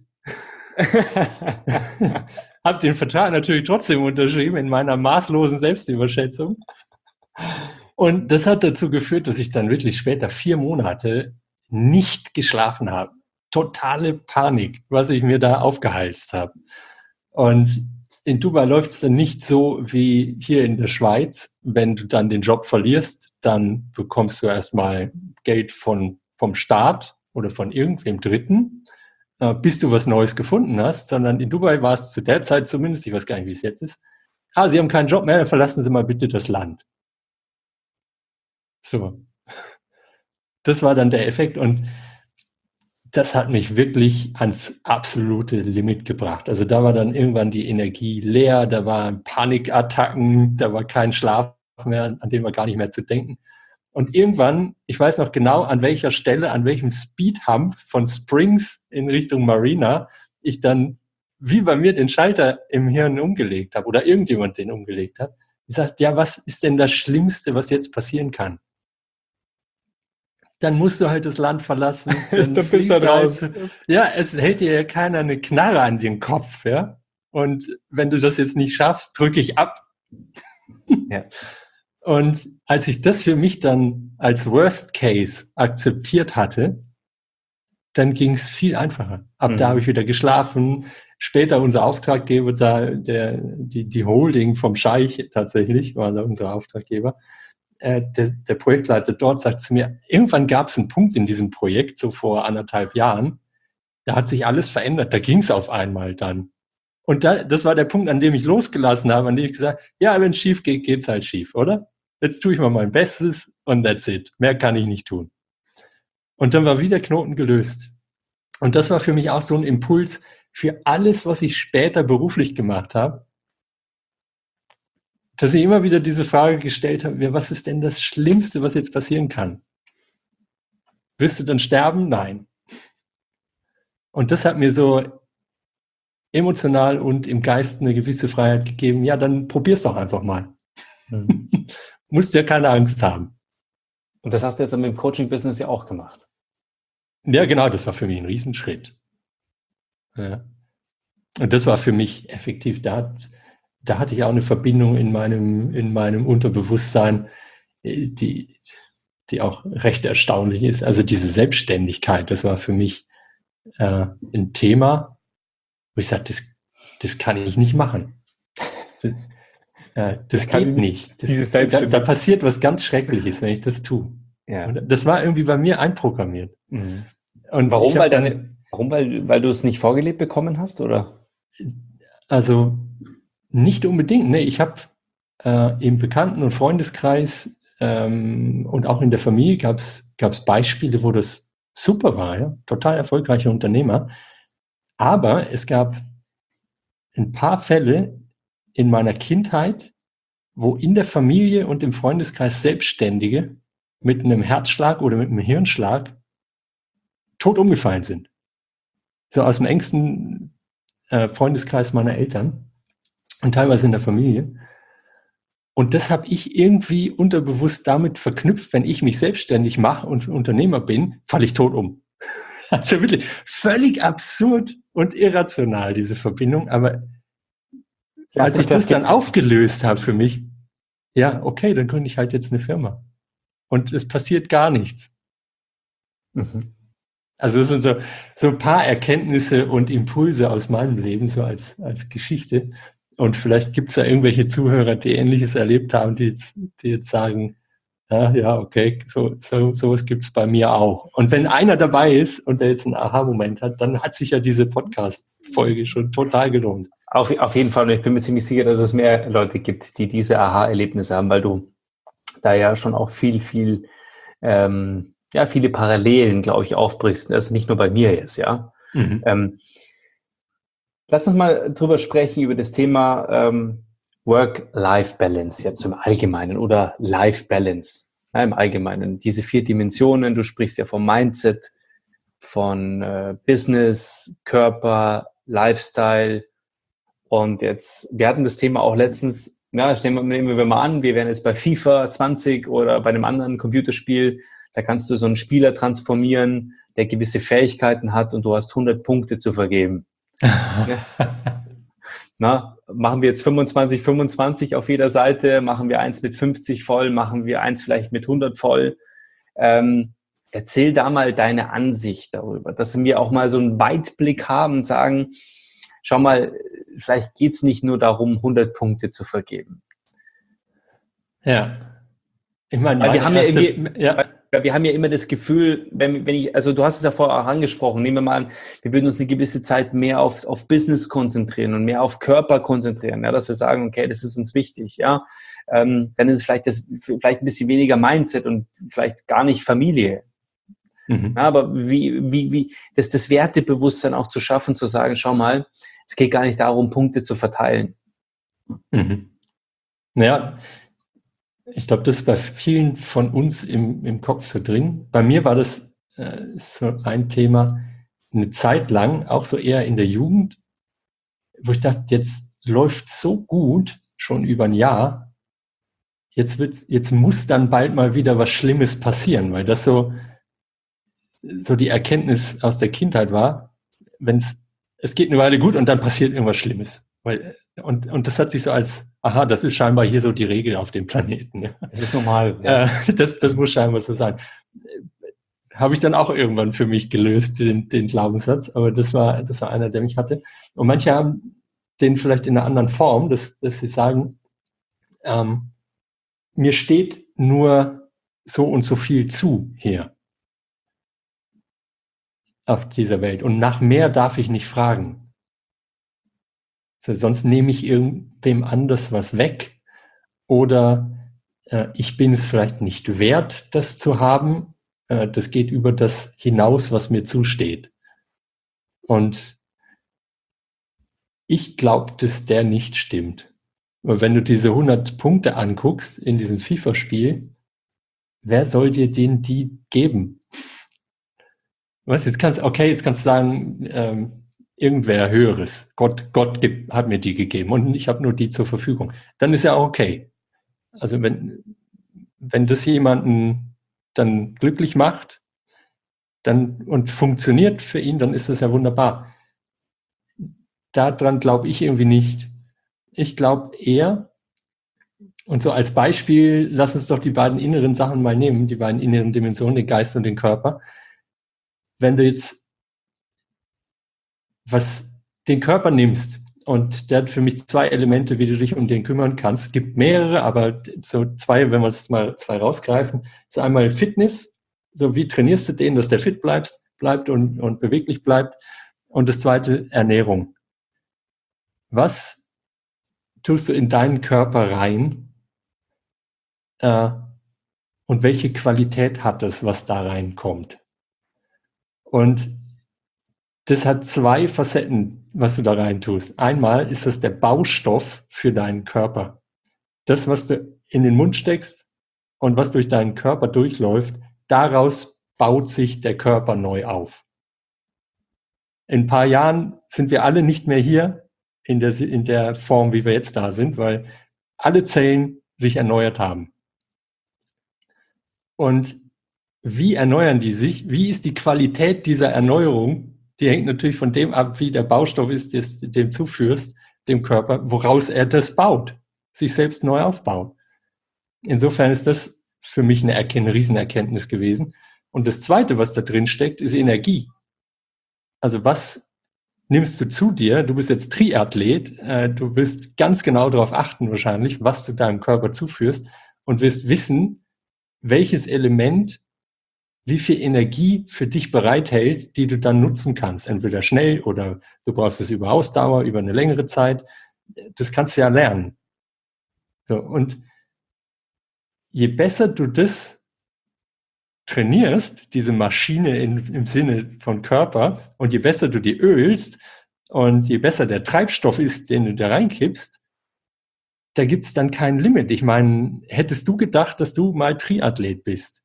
Habe den Vertrag natürlich trotzdem unterschrieben in meiner maßlosen Selbstüberschätzung. Und das hat dazu geführt, dass ich dann wirklich später vier Monate nicht geschlafen habe. Totale Panik, was ich mir da aufgeheizt habe. Und in Dubai läuft es dann nicht so wie hier in der Schweiz. Wenn du dann den Job verlierst, dann bekommst du erstmal Geld von, vom Staat oder von irgendwem Dritten, äh, bis du was Neues gefunden hast. Sondern in Dubai war es zu der Zeit zumindest, ich weiß gar nicht, wie es jetzt ist, ah, Sie haben keinen Job mehr, dann verlassen Sie mal bitte das Land. So. Das war dann der Effekt und das hat mich wirklich ans absolute Limit gebracht. Also da war dann irgendwann die Energie leer, da waren Panikattacken, da war kein Schlaf mehr, an den war gar nicht mehr zu denken. Und irgendwann, ich weiß noch genau, an welcher Stelle, an welchem Speedhump von Springs in Richtung Marina ich dann, wie bei mir, den Schalter im Hirn umgelegt habe oder irgendjemand den umgelegt hat. Ich sagte, ja, was ist denn das Schlimmste, was jetzt passieren kann? Dann musst du halt das Land verlassen. Dann du bist da raus. Halt, ja, es hält dir ja keiner eine Knarre an den Kopf, ja. Und wenn du das jetzt nicht schaffst, drücke ich ab. Ja. Und als ich das für mich dann als Worst Case akzeptiert hatte, dann ging es viel einfacher. Ab mhm. da habe ich wieder geschlafen. Später unser Auftraggeber da, der, die, die Holding vom Scheich tatsächlich, war da unser Auftraggeber. Der, der Projektleiter dort sagt zu mir, irgendwann gab es einen Punkt in diesem Projekt, so vor anderthalb Jahren, da hat sich alles verändert, da ging es auf einmal dann. Und da, das war der Punkt, an dem ich losgelassen habe, an dem ich gesagt habe, ja, wenn es schief geht, geht's halt schief, oder? Jetzt tue ich mal mein Bestes und that's it. Mehr kann ich nicht tun. Und dann war wieder Knoten gelöst. Und das war für mich auch so ein Impuls für alles, was ich später beruflich gemacht habe, dass ich immer wieder diese Frage gestellt habe, was ist denn das Schlimmste, was jetzt passieren kann? Wirst du dann sterben? Nein. Und das hat mir so emotional und im Geist eine gewisse Freiheit gegeben. Ja, dann probier's doch einfach mal. Mhm. Musst ja keine Angst haben. Und das hast du jetzt mit dem Coaching-Business ja auch gemacht. Ja, genau, das war für mich ein Riesenschritt. Ja. Und das war für mich effektiv, da hat Da hatte ich auch eine Verbindung in meinem, in meinem Unterbewusstsein, die, die auch recht erstaunlich ist. Also diese Selbstständigkeit, das war für mich äh, ein Thema, wo ich sagte, das, das kann ich nicht machen. Das, äh, das, das geht nicht. Das, da, da passiert was ganz Schreckliches, wenn ich das tue. Ja. Und das war irgendwie bei mir einprogrammiert. Mhm. Und warum? Weil, dann, deine, warum weil, weil du es nicht vorgelebt bekommen hast, oder? Also nicht unbedingt. Ne? Ich habe äh, im Bekannten- und Freundeskreis ähm, und auch in der Familie gab es Beispiele, wo das super war, ja? Total erfolgreiche Unternehmer. Aber es gab ein paar Fälle in meiner Kindheit, wo in der Familie und im Freundeskreis Selbstständige mit einem Herzschlag oder mit einem Hirnschlag tot umgefallen sind. So aus dem engsten äh, Freundeskreis meiner Eltern. Und teilweise in der Familie. Und das habe ich irgendwie unterbewusst damit verknüpft, wenn ich mich selbstständig mache und Unternehmer bin, falle ich tot um. Also wirklich völlig absurd und irrational, diese Verbindung. Aber als ich das dann aufgelöst habe für mich, ja, okay, dann gründe ich halt jetzt eine Firma. Und es passiert gar nichts. Mhm. Also das sind so, so ein paar Erkenntnisse und Impulse aus meinem Leben, so als, als Geschichte. Und vielleicht gibt es da irgendwelche Zuhörer, die Ähnliches erlebt haben, die jetzt, die jetzt sagen, ja, ja, okay, so, so, sowas gibt es bei mir auch. Und wenn einer dabei ist und der jetzt einen Aha-Moment hat, dann hat sich ja diese Podcast-Folge schon total gelohnt. Auf, auf jeden Fall. Und ich bin mir ziemlich sicher, dass es mehr Leute gibt, die diese Aha-Erlebnisse haben, weil du da ja schon auch viel, viel, ähm, ja, viele Parallelen, glaube ich, aufbrichst. Also nicht nur bei mir jetzt, ja. Mhm. Ähm, lass uns mal drüber sprechen, über das Thema ähm, Work-Life-Balance jetzt im Allgemeinen oder Life-Balance, ja, im Allgemeinen. Diese vier Dimensionen, du sprichst ja vom Mindset, von äh, Business, Körper, Lifestyle. Und jetzt, wir hatten das Thema auch letztens, ja, nehmen wir mal an, wir wären jetzt bei FIFA zwanzig oder bei einem anderen Computerspiel, da kannst du so einen Spieler transformieren, der gewisse Fähigkeiten hat und du hast hundert Punkte zu vergeben. Na, machen wir jetzt fünfundzwanzig, fünfundzwanzig auf jeder Seite, machen wir eins mit fünfzig voll, machen wir eins vielleicht mit hundert voll. Ähm, erzähl da mal deine Ansicht darüber, dass wir auch mal so einen Weitblick haben und sagen, schau mal, vielleicht geht es nicht nur darum, hundert Punkte zu vergeben. Ja. Ich meine, weil wir haben ja, erste, irgendwie, ja. Weil wir haben ja immer das Gefühl, wenn, wenn ich, also du hast es ja vorher auch angesprochen, nehmen wir mal an, wir würden uns eine gewisse Zeit mehr auf, auf Business konzentrieren und mehr auf Körper konzentrieren, ja, dass wir sagen, okay, das ist uns wichtig, ja, ähm, dann ist es vielleicht das, vielleicht ein bisschen weniger Mindset und vielleicht gar nicht Familie. Mhm. Ja, aber wie, wie, wie, das, das Wertebewusstsein auch zu schaffen, zu sagen, schau mal, es geht gar nicht darum, Punkte zu verteilen. Mhm. Naja, ich glaube, das ist bei vielen von uns im, im Kopf so drin. Bei mir war das äh, so ein Thema eine Zeit lang, auch so eher in der Jugend, wo ich dachte, jetzt läuft so gut, schon über ein Jahr, jetzt wird's, jetzt muss dann bald mal wieder was Schlimmes passieren, weil das so, so die Erkenntnis aus der Kindheit war, wenn es, es geht eine Weile gut und dann passiert irgendwas Schlimmes. Weil, und, und das hat sich so als, aha, das ist scheinbar hier so die Regel auf dem Planeten. Ja. Das ist normal. Ja. Äh, das, das muss scheinbar so sein. Habe ich dann auch irgendwann für mich gelöst, den, den Glaubenssatz, aber das war, das war einer, der mich hatte. Und manche haben den vielleicht in einer anderen Form, dass, dass sie sagen, ähm, mir steht nur so und so viel zu hier auf dieser Welt und nach mehr darf ich nicht fragen. So, sonst nehme ich irgendwem anders was weg oder äh, ich bin es vielleicht nicht wert, das zu haben. Äh, das geht über das hinaus, was mir zusteht. Und ich glaube, dass der nicht stimmt. Aber wenn du diese hundert Punkte anguckst in diesem FIFA-Spiel, wer soll dir den die geben? Was, jetzt kannst, okay, jetzt kannst du sagen, ähm, irgendwer Höheres. Gott, Gott gibt, hat mir die gegeben und ich habe nur die zur Verfügung. Dann ist ja auch okay. Also wenn, wenn das jemanden dann glücklich macht dann, und funktioniert für ihn, dann ist das ja wunderbar. Daran glaube ich irgendwie nicht. Ich glaube eher, und so als Beispiel, lass uns doch die beiden inneren Sachen mal nehmen, die beiden inneren Dimensionen, den Geist und den Körper. Wenn du jetzt was den Körper nimmst und der hat für mich zwei Elemente, wie du dich um den kümmern kannst. Es gibt mehrere, aber so zwei, wenn wir es mal zwei rausgreifen, ist einmal Fitness, so wie trainierst du den, dass der fit bleibt, bleibt und, und beweglich bleibt. Und das zweite, Ernährung. Was tust du in deinen Körper rein äh, und welche Qualität hat es, was da reinkommt? Und das hat zwei Facetten, was du da rein tust. Einmal ist das der Baustoff für deinen Körper. Das, was du in den Mund steckst und was durch deinen Körper durchläuft, daraus baut sich der Körper neu auf. In ein paar Jahren sind wir alle nicht mehr hier in der, in der Form, wie wir jetzt da sind, weil alle Zellen sich erneuert haben. Und wie erneuern die sich? Wie ist die Qualität dieser Erneuerung? Die hängt natürlich von dem ab, wie der Baustoff ist, den du dem zuführst, dem Körper, woraus er das baut, sich selbst neu aufbaut. Insofern ist das für mich eine, Erkenn- eine Riesenerkenntnis gewesen. Und das Zweite, was da drin steckt, ist Energie. Also was nimmst du zu dir? Du bist jetzt Triathlet, äh, du wirst ganz genau darauf achten wahrscheinlich, was du deinem Körper zuführst und wirst wissen, welches Element wie viel Energie für dich bereithält, die du dann nutzen kannst. Entweder schnell oder du brauchst es über Ausdauer, über eine längere Zeit. Das kannst du ja lernen. So, und je besser du das trainierst, diese Maschine in, im Sinne von Körper, und je besser du die ölst und je besser der Treibstoff ist, den du da reinkippst, da gibt es dann kein Limit. Ich meine, hättest du gedacht, dass du mal Triathlet bist?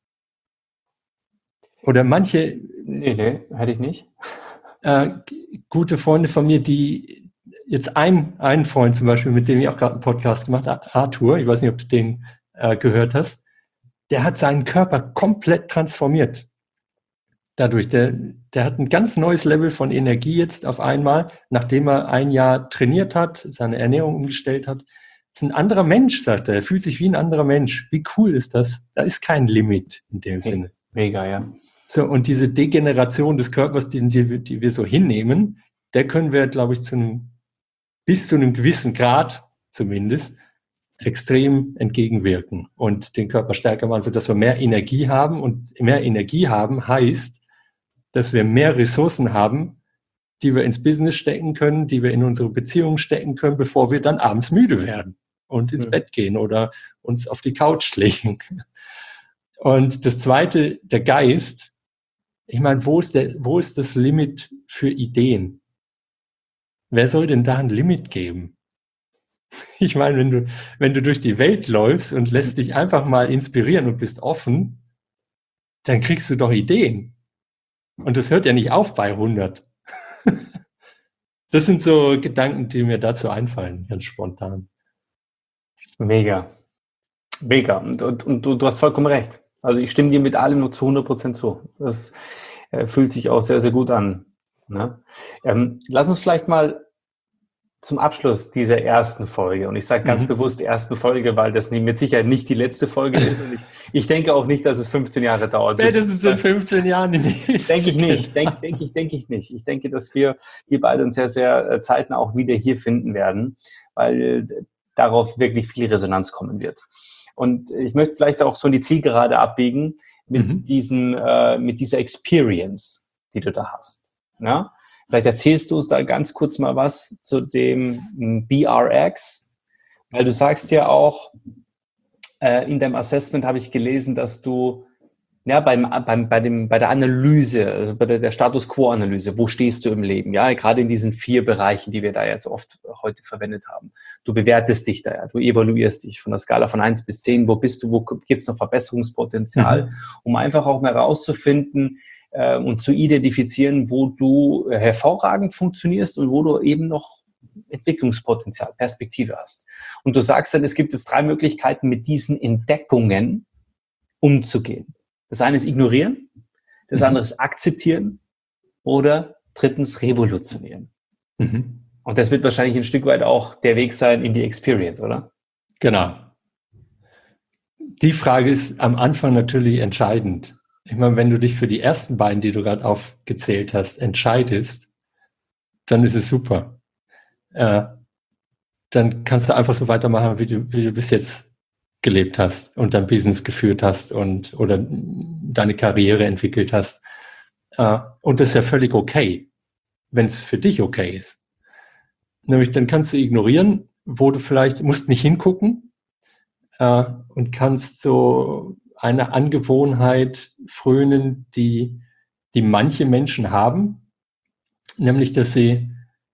Oder manche... Nee, nee, hätte ich nicht. Äh, gute Freunde von mir, die jetzt ein, ein Freund zum Beispiel, mit dem ich auch gerade einen Podcast gemacht habe, Arthur, ich weiß nicht, ob du den äh, gehört hast, der hat seinen Körper komplett transformiert. Dadurch, der, der hat ein ganz neues Level von Energie jetzt auf einmal, nachdem er ein Jahr trainiert hat, seine Ernährung umgestellt hat. Das ist ein anderer Mensch, sagt er. Er fühlt sich wie ein anderer Mensch. Wie cool ist das? Da ist kein Limit in dem Okay. Sinne. Mega, ja. So, und diese Degeneration des Körpers, die, die, die wir so hinnehmen, der können wir, glaube ich, zu einem, bis zu einem gewissen Grad zumindest extrem entgegenwirken und den Körper stärker machen, sodass wir mehr Energie haben. Und mehr Energie haben heißt, dass wir mehr Ressourcen haben, die wir ins Business stecken können, die wir in unsere Beziehungen stecken können, bevor wir dann abends müde werden und ins Mhm. Bett gehen oder uns auf die Couch legen. Und das Zweite, der Geist. Ich meine, wo ist der, wo ist das Limit für Ideen? Wer soll denn da ein Limit geben? Ich meine, wenn du, wenn du durch die Welt läufst und lässt dich einfach mal inspirieren und bist offen, dann kriegst du doch Ideen. Und das hört ja nicht auf bei hundert. Das sind so Gedanken, die mir dazu einfallen, ganz spontan. Mega. Mega. Und, und, und du, du hast vollkommen recht. Also ich stimme dir mit allem nur zu hundert Prozent zu. Das äh, fühlt sich auch sehr, sehr gut an. Ne? Ähm, lass uns vielleicht mal zum Abschluss dieser ersten Folge, und ich sage ganz Mhm. bewusst ersten Folge, weil das mit Sicherheit nicht die letzte Folge ist, und ich, ich denke auch nicht, dass es fünfzehn Jahre dauert. Spätestens in fünfzehn Jahren die nächste. Denke ich nicht, denke denk ich, denke ich nicht. Ich denke, dass wir, wir beide uns sehr, sehr zeitnah auch wieder hier finden werden, weil darauf wirklich viel Resonanz kommen wird. Und ich möchte vielleicht auch so in die Zielgerade abbiegen mit Mhm. diesen, äh, mit dieser Experience, die du da hast. Ja? Vielleicht erzählst du uns da ganz kurz mal was zu dem B R X, weil du sagst ja auch, äh, in deinem Assessment habe ich gelesen, dass du ja, beim, beim, bei, dem, bei der Analyse, also bei der, der Status-Quo-Analyse, wo stehst du im Leben? Ja, gerade in diesen vier Bereichen, die wir da jetzt oft heute verwendet haben. Du bewertest dich da, ja, du evaluierst dich von der Skala von eins bis zehn, wo bist du, wo gibt es noch Verbesserungspotenzial, mhm. um einfach auch mal herauszufinden äh, und zu identifizieren, wo du äh, hervorragend funktionierst und wo du eben noch Entwicklungspotenzial, Perspektive hast. Und du sagst dann, es gibt jetzt drei Möglichkeiten, mit diesen Entdeckungen umzugehen. Das eine ist ignorieren, das andere ist akzeptieren oder drittens revolutionieren. Mhm. Und das wird wahrscheinlich ein Stück weit auch der Weg sein in die Experience, oder? Genau. Die Frage ist am Anfang natürlich entscheidend. Ich meine, wenn du dich für die ersten beiden, die du gerade aufgezählt hast, entscheidest, dann ist es super. Äh, dann kannst du einfach so weitermachen, wie du, wie du bis jetzt gelebt hast und dein Business geführt hast und oder deine Karriere entwickelt hast. Uh, und das ist ja völlig okay, wenn es für dich okay ist. Nämlich dann kannst du ignorieren, wo du vielleicht, musst nicht hingucken uh, und kannst so eine Angewohnheit frönen, die, die manche Menschen haben, nämlich, dass sie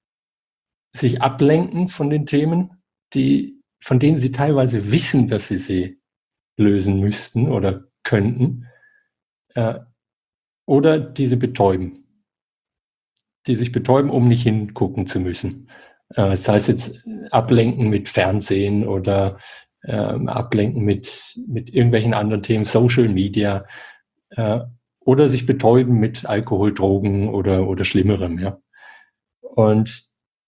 sich ablenken von den Themen, die, von denen sie teilweise wissen, dass sie sie lösen müssten oder könnten, äh, oder diese betäuben, die sich betäuben, um nicht hingucken zu müssen. Äh, das heißt jetzt ablenken mit Fernsehen oder äh, ablenken mit, mit irgendwelchen anderen Themen, Social Media, äh, oder sich betäuben mit Alkohol, Drogen oder, oder Schlimmerem. Ja. Und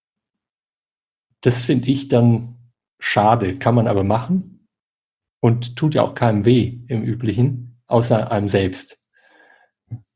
das finde ich dann schade, kann man aber machen. Und tut ja auch keinem weh im Üblichen, außer einem selbst.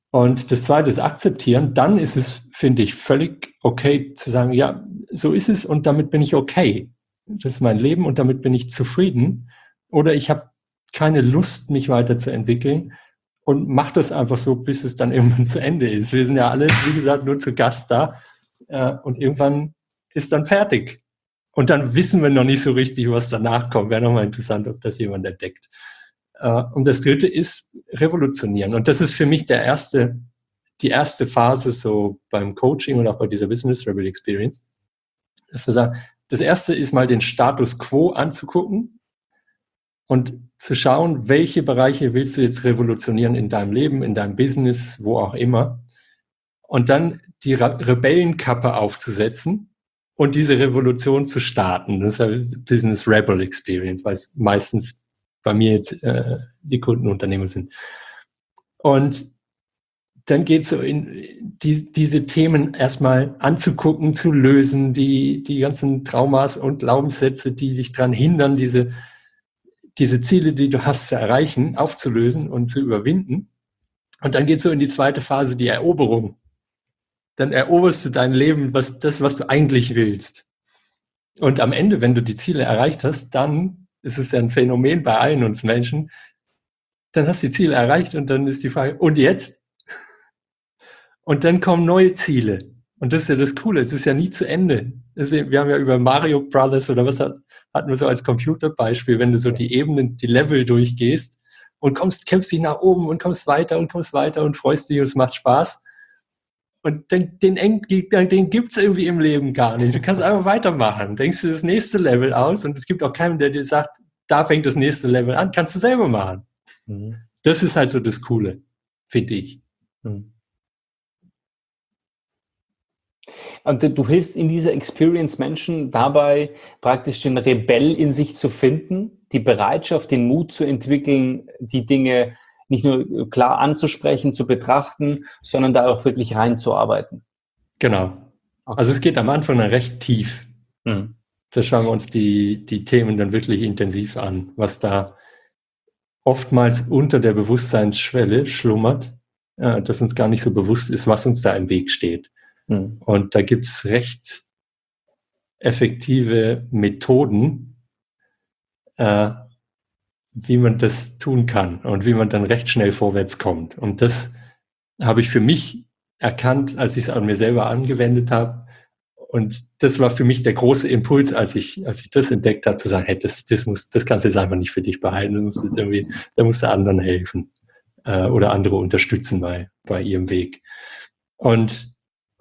Und das zweite ist akzeptieren. Dann ist es, finde ich, völlig okay zu sagen, ja, so ist es und damit bin ich okay. Das ist mein Leben und damit bin ich zufrieden. Oder ich habe keine Lust, mich weiterzuentwickeln und mache das einfach so, bis es dann irgendwann zu Ende ist. Wir sind ja alle, wie gesagt, nur zu Gast da äh, und irgendwann ist dann fertig. Und dann wissen wir noch nicht so richtig, was danach kommt. Wäre nochmal interessant, ob das jemand entdeckt. Uh, und das dritte ist revolutionieren. Und das ist für mich der erste, die erste Phase so beim Coaching und auch bei dieser Business Rebel Experience. Also das erste ist mal den Status Quo anzugucken und zu schauen, welche Bereiche willst du jetzt revolutionieren in deinem Leben, in deinem Business, wo auch immer. Und dann die Rebellenkappe aufzusetzen und diese Revolution zu starten. Das ist Business Rebel Experience, weil es meistens bei mir jetzt äh, die Kundenunternehmer sind. Und dann geht es so in die, diese Themen erstmal anzugucken, zu lösen, die, die ganzen Traumas und Glaubenssätze, die dich daran hindern, diese, diese Ziele, die du hast, zu erreichen, aufzulösen und zu überwinden. Und dann geht es so in die zweite Phase, die Eroberung. Dann eroberst du dein Leben, was, das, was du eigentlich willst. Und am Ende, wenn du die Ziele erreicht hast, dann ist es ja ein Phänomen bei allen uns Menschen, dann hast du die Ziele erreicht und dann ist die Frage, und jetzt? Und dann kommen neue Ziele. Und das ist ja das Coole, es ist ja nie zu Ende. Ist, wir haben ja über Mario Brothers oder was hat, hatten wir so als Computerbeispiel, wenn du so die Ebenen, die Level durchgehst und kommst, kämpfst dich nach oben und kommst weiter und kommst weiter und freust dich und es macht Spaß. Und den, den, den gibt es irgendwie im Leben gar nicht. Du kannst einfach weitermachen. Denkst du das nächste Level aus und es gibt auch keinen, der dir sagt, da fängt das nächste Level an. Kannst du selber machen. Mhm. Das ist halt so das Coole, finde ich. Mhm. Und du hilfst in dieser Experience Menschen dabei, praktisch den Rebell in sich zu finden, die Bereitschaft, den Mut zu entwickeln, die Dinge nicht nur klar anzusprechen, zu betrachten, sondern da auch wirklich reinzuarbeiten. Genau. Okay. Also es geht am Anfang dann recht tief. Mhm. Da schauen wir uns die, die Themen dann wirklich intensiv an, was da oftmals unter der Bewusstseinsschwelle schlummert, äh, dass uns gar nicht so bewusst ist, was uns da im Weg steht. Mhm. Und da gibt es recht effektive Methoden, äh, wie man das tun kann und wie man dann recht schnell vorwärts kommt. Und das habe ich für mich erkannt, als ich es an mir selber angewendet habe. Und das war für mich der große Impuls, als ich, als ich das entdeckt habe, zu sagen, hey, das, das, muss, das kannst du jetzt einfach nicht für dich behalten. Du musst jetzt irgendwie, da musst du anderen helfen äh, oder andere unterstützen bei, bei ihrem Weg. Und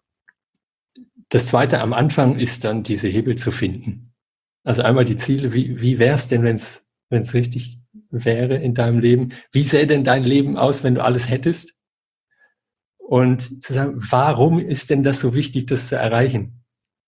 das Zweite am Anfang ist dann, diese Hebel zu finden. Also einmal die Ziele, wie, wie wäre es denn, wenn es wenn es richtig wäre in deinem Leben? Wie sähe denn dein Leben aus, wenn du alles hättest? Und zu sagen, warum ist denn das so wichtig, das zu erreichen?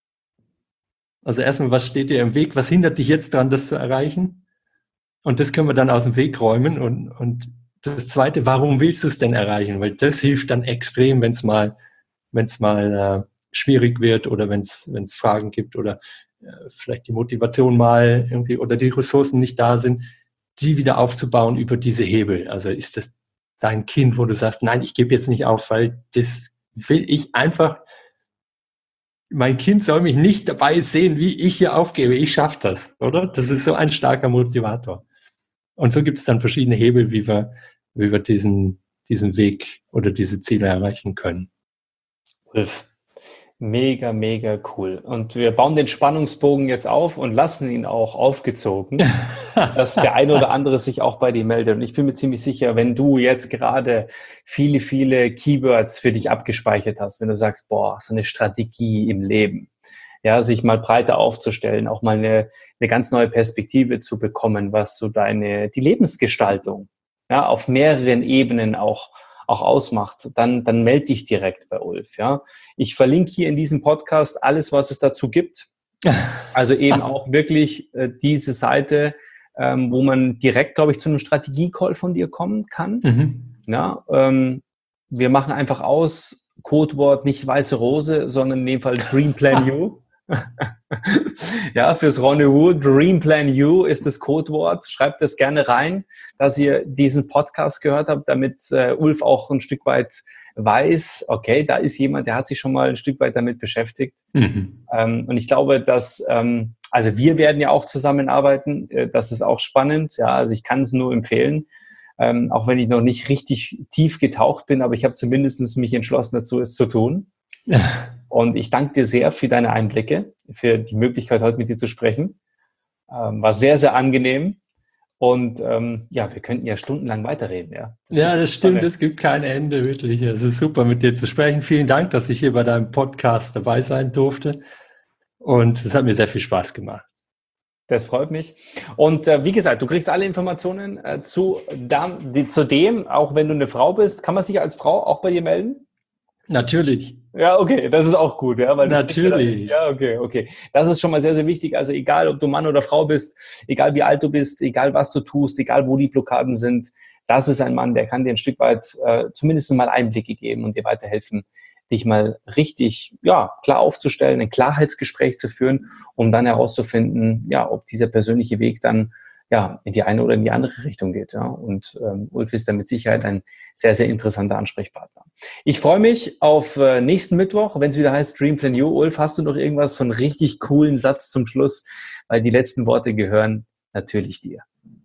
Also erstmal, was steht dir im Weg? Was hindert dich jetzt daran, das zu erreichen? Und das können wir dann aus dem Weg räumen. Und, und das Zweite, warum willst du es denn erreichen? Weil das hilft dann extrem, wenn es mal, wenn es mal äh, schwierig wird oder wenn es wenn es Fragen gibt oder vielleicht die Motivation mal irgendwie oder die Ressourcen nicht da sind, die wieder aufzubauen über diese Hebel. Also ist das dein Kind, wo du sagst, nein, ich gebe jetzt nicht auf, weil das will ich einfach, mein Kind soll mich nicht dabei sehen, wie ich hier aufgebe. Ich schaffe das, oder? Das ist so ein starker Motivator. Und so gibt es dann verschiedene Hebel, wie wir, wie wir diesen, diesen Weg oder diese Ziele erreichen können. Ulf. Mega, mega cool. Und wir bauen den Spannungsbogen jetzt auf und lassen ihn auch aufgezogen, dass der eine oder andere sich auch bei dir meldet. Und ich bin mir ziemlich sicher, wenn du jetzt gerade viele, viele Keywords für dich abgespeichert hast, wenn du sagst, boah, so eine Strategie im Leben, ja, sich mal breiter aufzustellen, auch mal eine, eine ganz neue Perspektive zu bekommen, was so deine, die Lebensgestaltung, ja, auf mehreren Ebenen auch auch ausmacht, dann, dann melde dich direkt bei Ulf. Ja. Ich verlinke hier in diesem Podcast alles, was es dazu gibt. Also eben auch wirklich äh, diese Seite, ähm, wo man direkt, glaube ich, zu einem Strategie-Call von dir kommen kann. Mhm. Ja, ähm, wir machen einfach aus, Codewort nicht weiße Rose, sondern in dem Fall Dream Plan You. Ja, fürs Rendezvous, Dream Plan You ist das Codewort. Schreibt das gerne rein, dass ihr diesen Podcast gehört habt, damit äh, Ulf auch ein Stück weit weiß, okay, da ist jemand, der hat sich schon mal ein Stück weit damit beschäftigt. Mhm. Ähm, und ich glaube, dass, ähm, also wir werden ja auch zusammenarbeiten, äh, das ist auch spannend, ja, also ich kann es nur empfehlen, ähm, auch wenn ich noch nicht richtig tief getaucht bin, aber ich habe zumindest mich entschlossen dazu, es zu tun. Ja. Und ich danke dir sehr für deine Einblicke, für die Möglichkeit, heute mit dir zu sprechen. Ähm, war sehr, sehr angenehm. Und ähm, ja, wir könnten ja stundenlang weiterreden. Ja, das, ja, das stimmt, es gibt kein Ende, wirklich. Es ist super, mit dir zu sprechen. Vielen Dank, dass ich hier bei deinem Podcast dabei sein durfte. Und es hat mir sehr viel Spaß gemacht. Das freut mich. Und äh, wie gesagt, du kriegst alle Informationen äh, zu, da, die, zu dem, auch wenn du eine Frau bist. Kann man sich als Frau auch bei dir melden? Natürlich. Ja, okay, das ist auch gut, ja. Weil Natürlich. Ja, okay, okay. Das ist schon mal sehr, sehr wichtig. Also egal, ob du Mann oder Frau bist, egal wie alt du bist, egal was du tust, egal wo die Blockaden sind, das ist ein Mann, der kann dir ein Stück weit äh, zumindest mal Einblicke geben und dir weiterhelfen, dich mal richtig, ja, klar aufzustellen, ein Klarheitsgespräch zu führen, um dann herauszufinden, ja, ob dieser persönliche Weg dann ja in die eine oder in die andere Richtung geht. Ja. Und ähm, Ulf ist da mit Sicherheit ein sehr, sehr interessanter Ansprechpartner. Ich freue mich auf äh, nächsten Mittwoch, wenn es wieder heißt Dream Plan You. Ulf, hast du noch irgendwas, so einen richtig coolen Satz zum Schluss? Weil die letzten Worte gehören natürlich dir.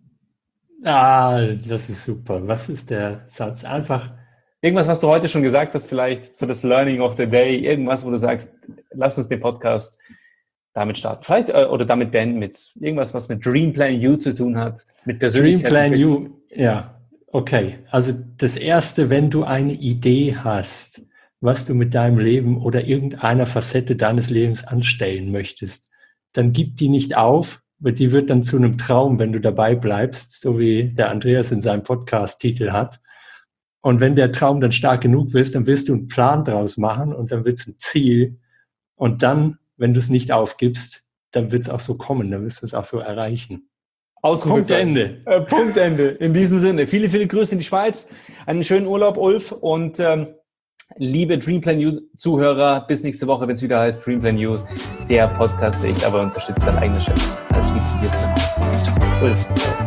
Ah, das ist super. Was ist der Satz? Einfach irgendwas, was du heute schon gesagt hast, vielleicht so das Learning of the Day, irgendwas, wo du sagst, lass uns den Podcast damit starten. Vielleicht äh, oder damit beenden mit irgendwas, was mit Dream Plan You zu tun hat, mit Persönlichkeit. Dream Plan You, ja, okay. Also das Erste, wenn du eine Idee hast, was du mit deinem Leben oder irgendeiner Facette deines Lebens anstellen möchtest, dann gib die nicht auf, weil die wird dann zu einem Traum, wenn du dabei bleibst, so wie der Andreas in seinem Podcast-Titel hat. Und wenn der Traum dann stark genug ist, dann wirst du einen Plan draus machen und dann wird es ein Ziel. Und dann, wenn du es nicht aufgibst, dann wird es auch so kommen, dann wirst du es auch so erreichen. Punkt Ende. Äh, Punkt Ende. In diesem Sinne. Viele, viele Grüße in die Schweiz. Einen schönen Urlaub, Ulf. Und ähm, liebe Dream Plan You Zuhörer, bis nächste Woche, wenn es wieder heißt Dream Plan You, der Podcast, der ich aber unterstütze, dein eigenes Chef. Alles Liebe, hier ist dein Haus. Ciao. Ulf.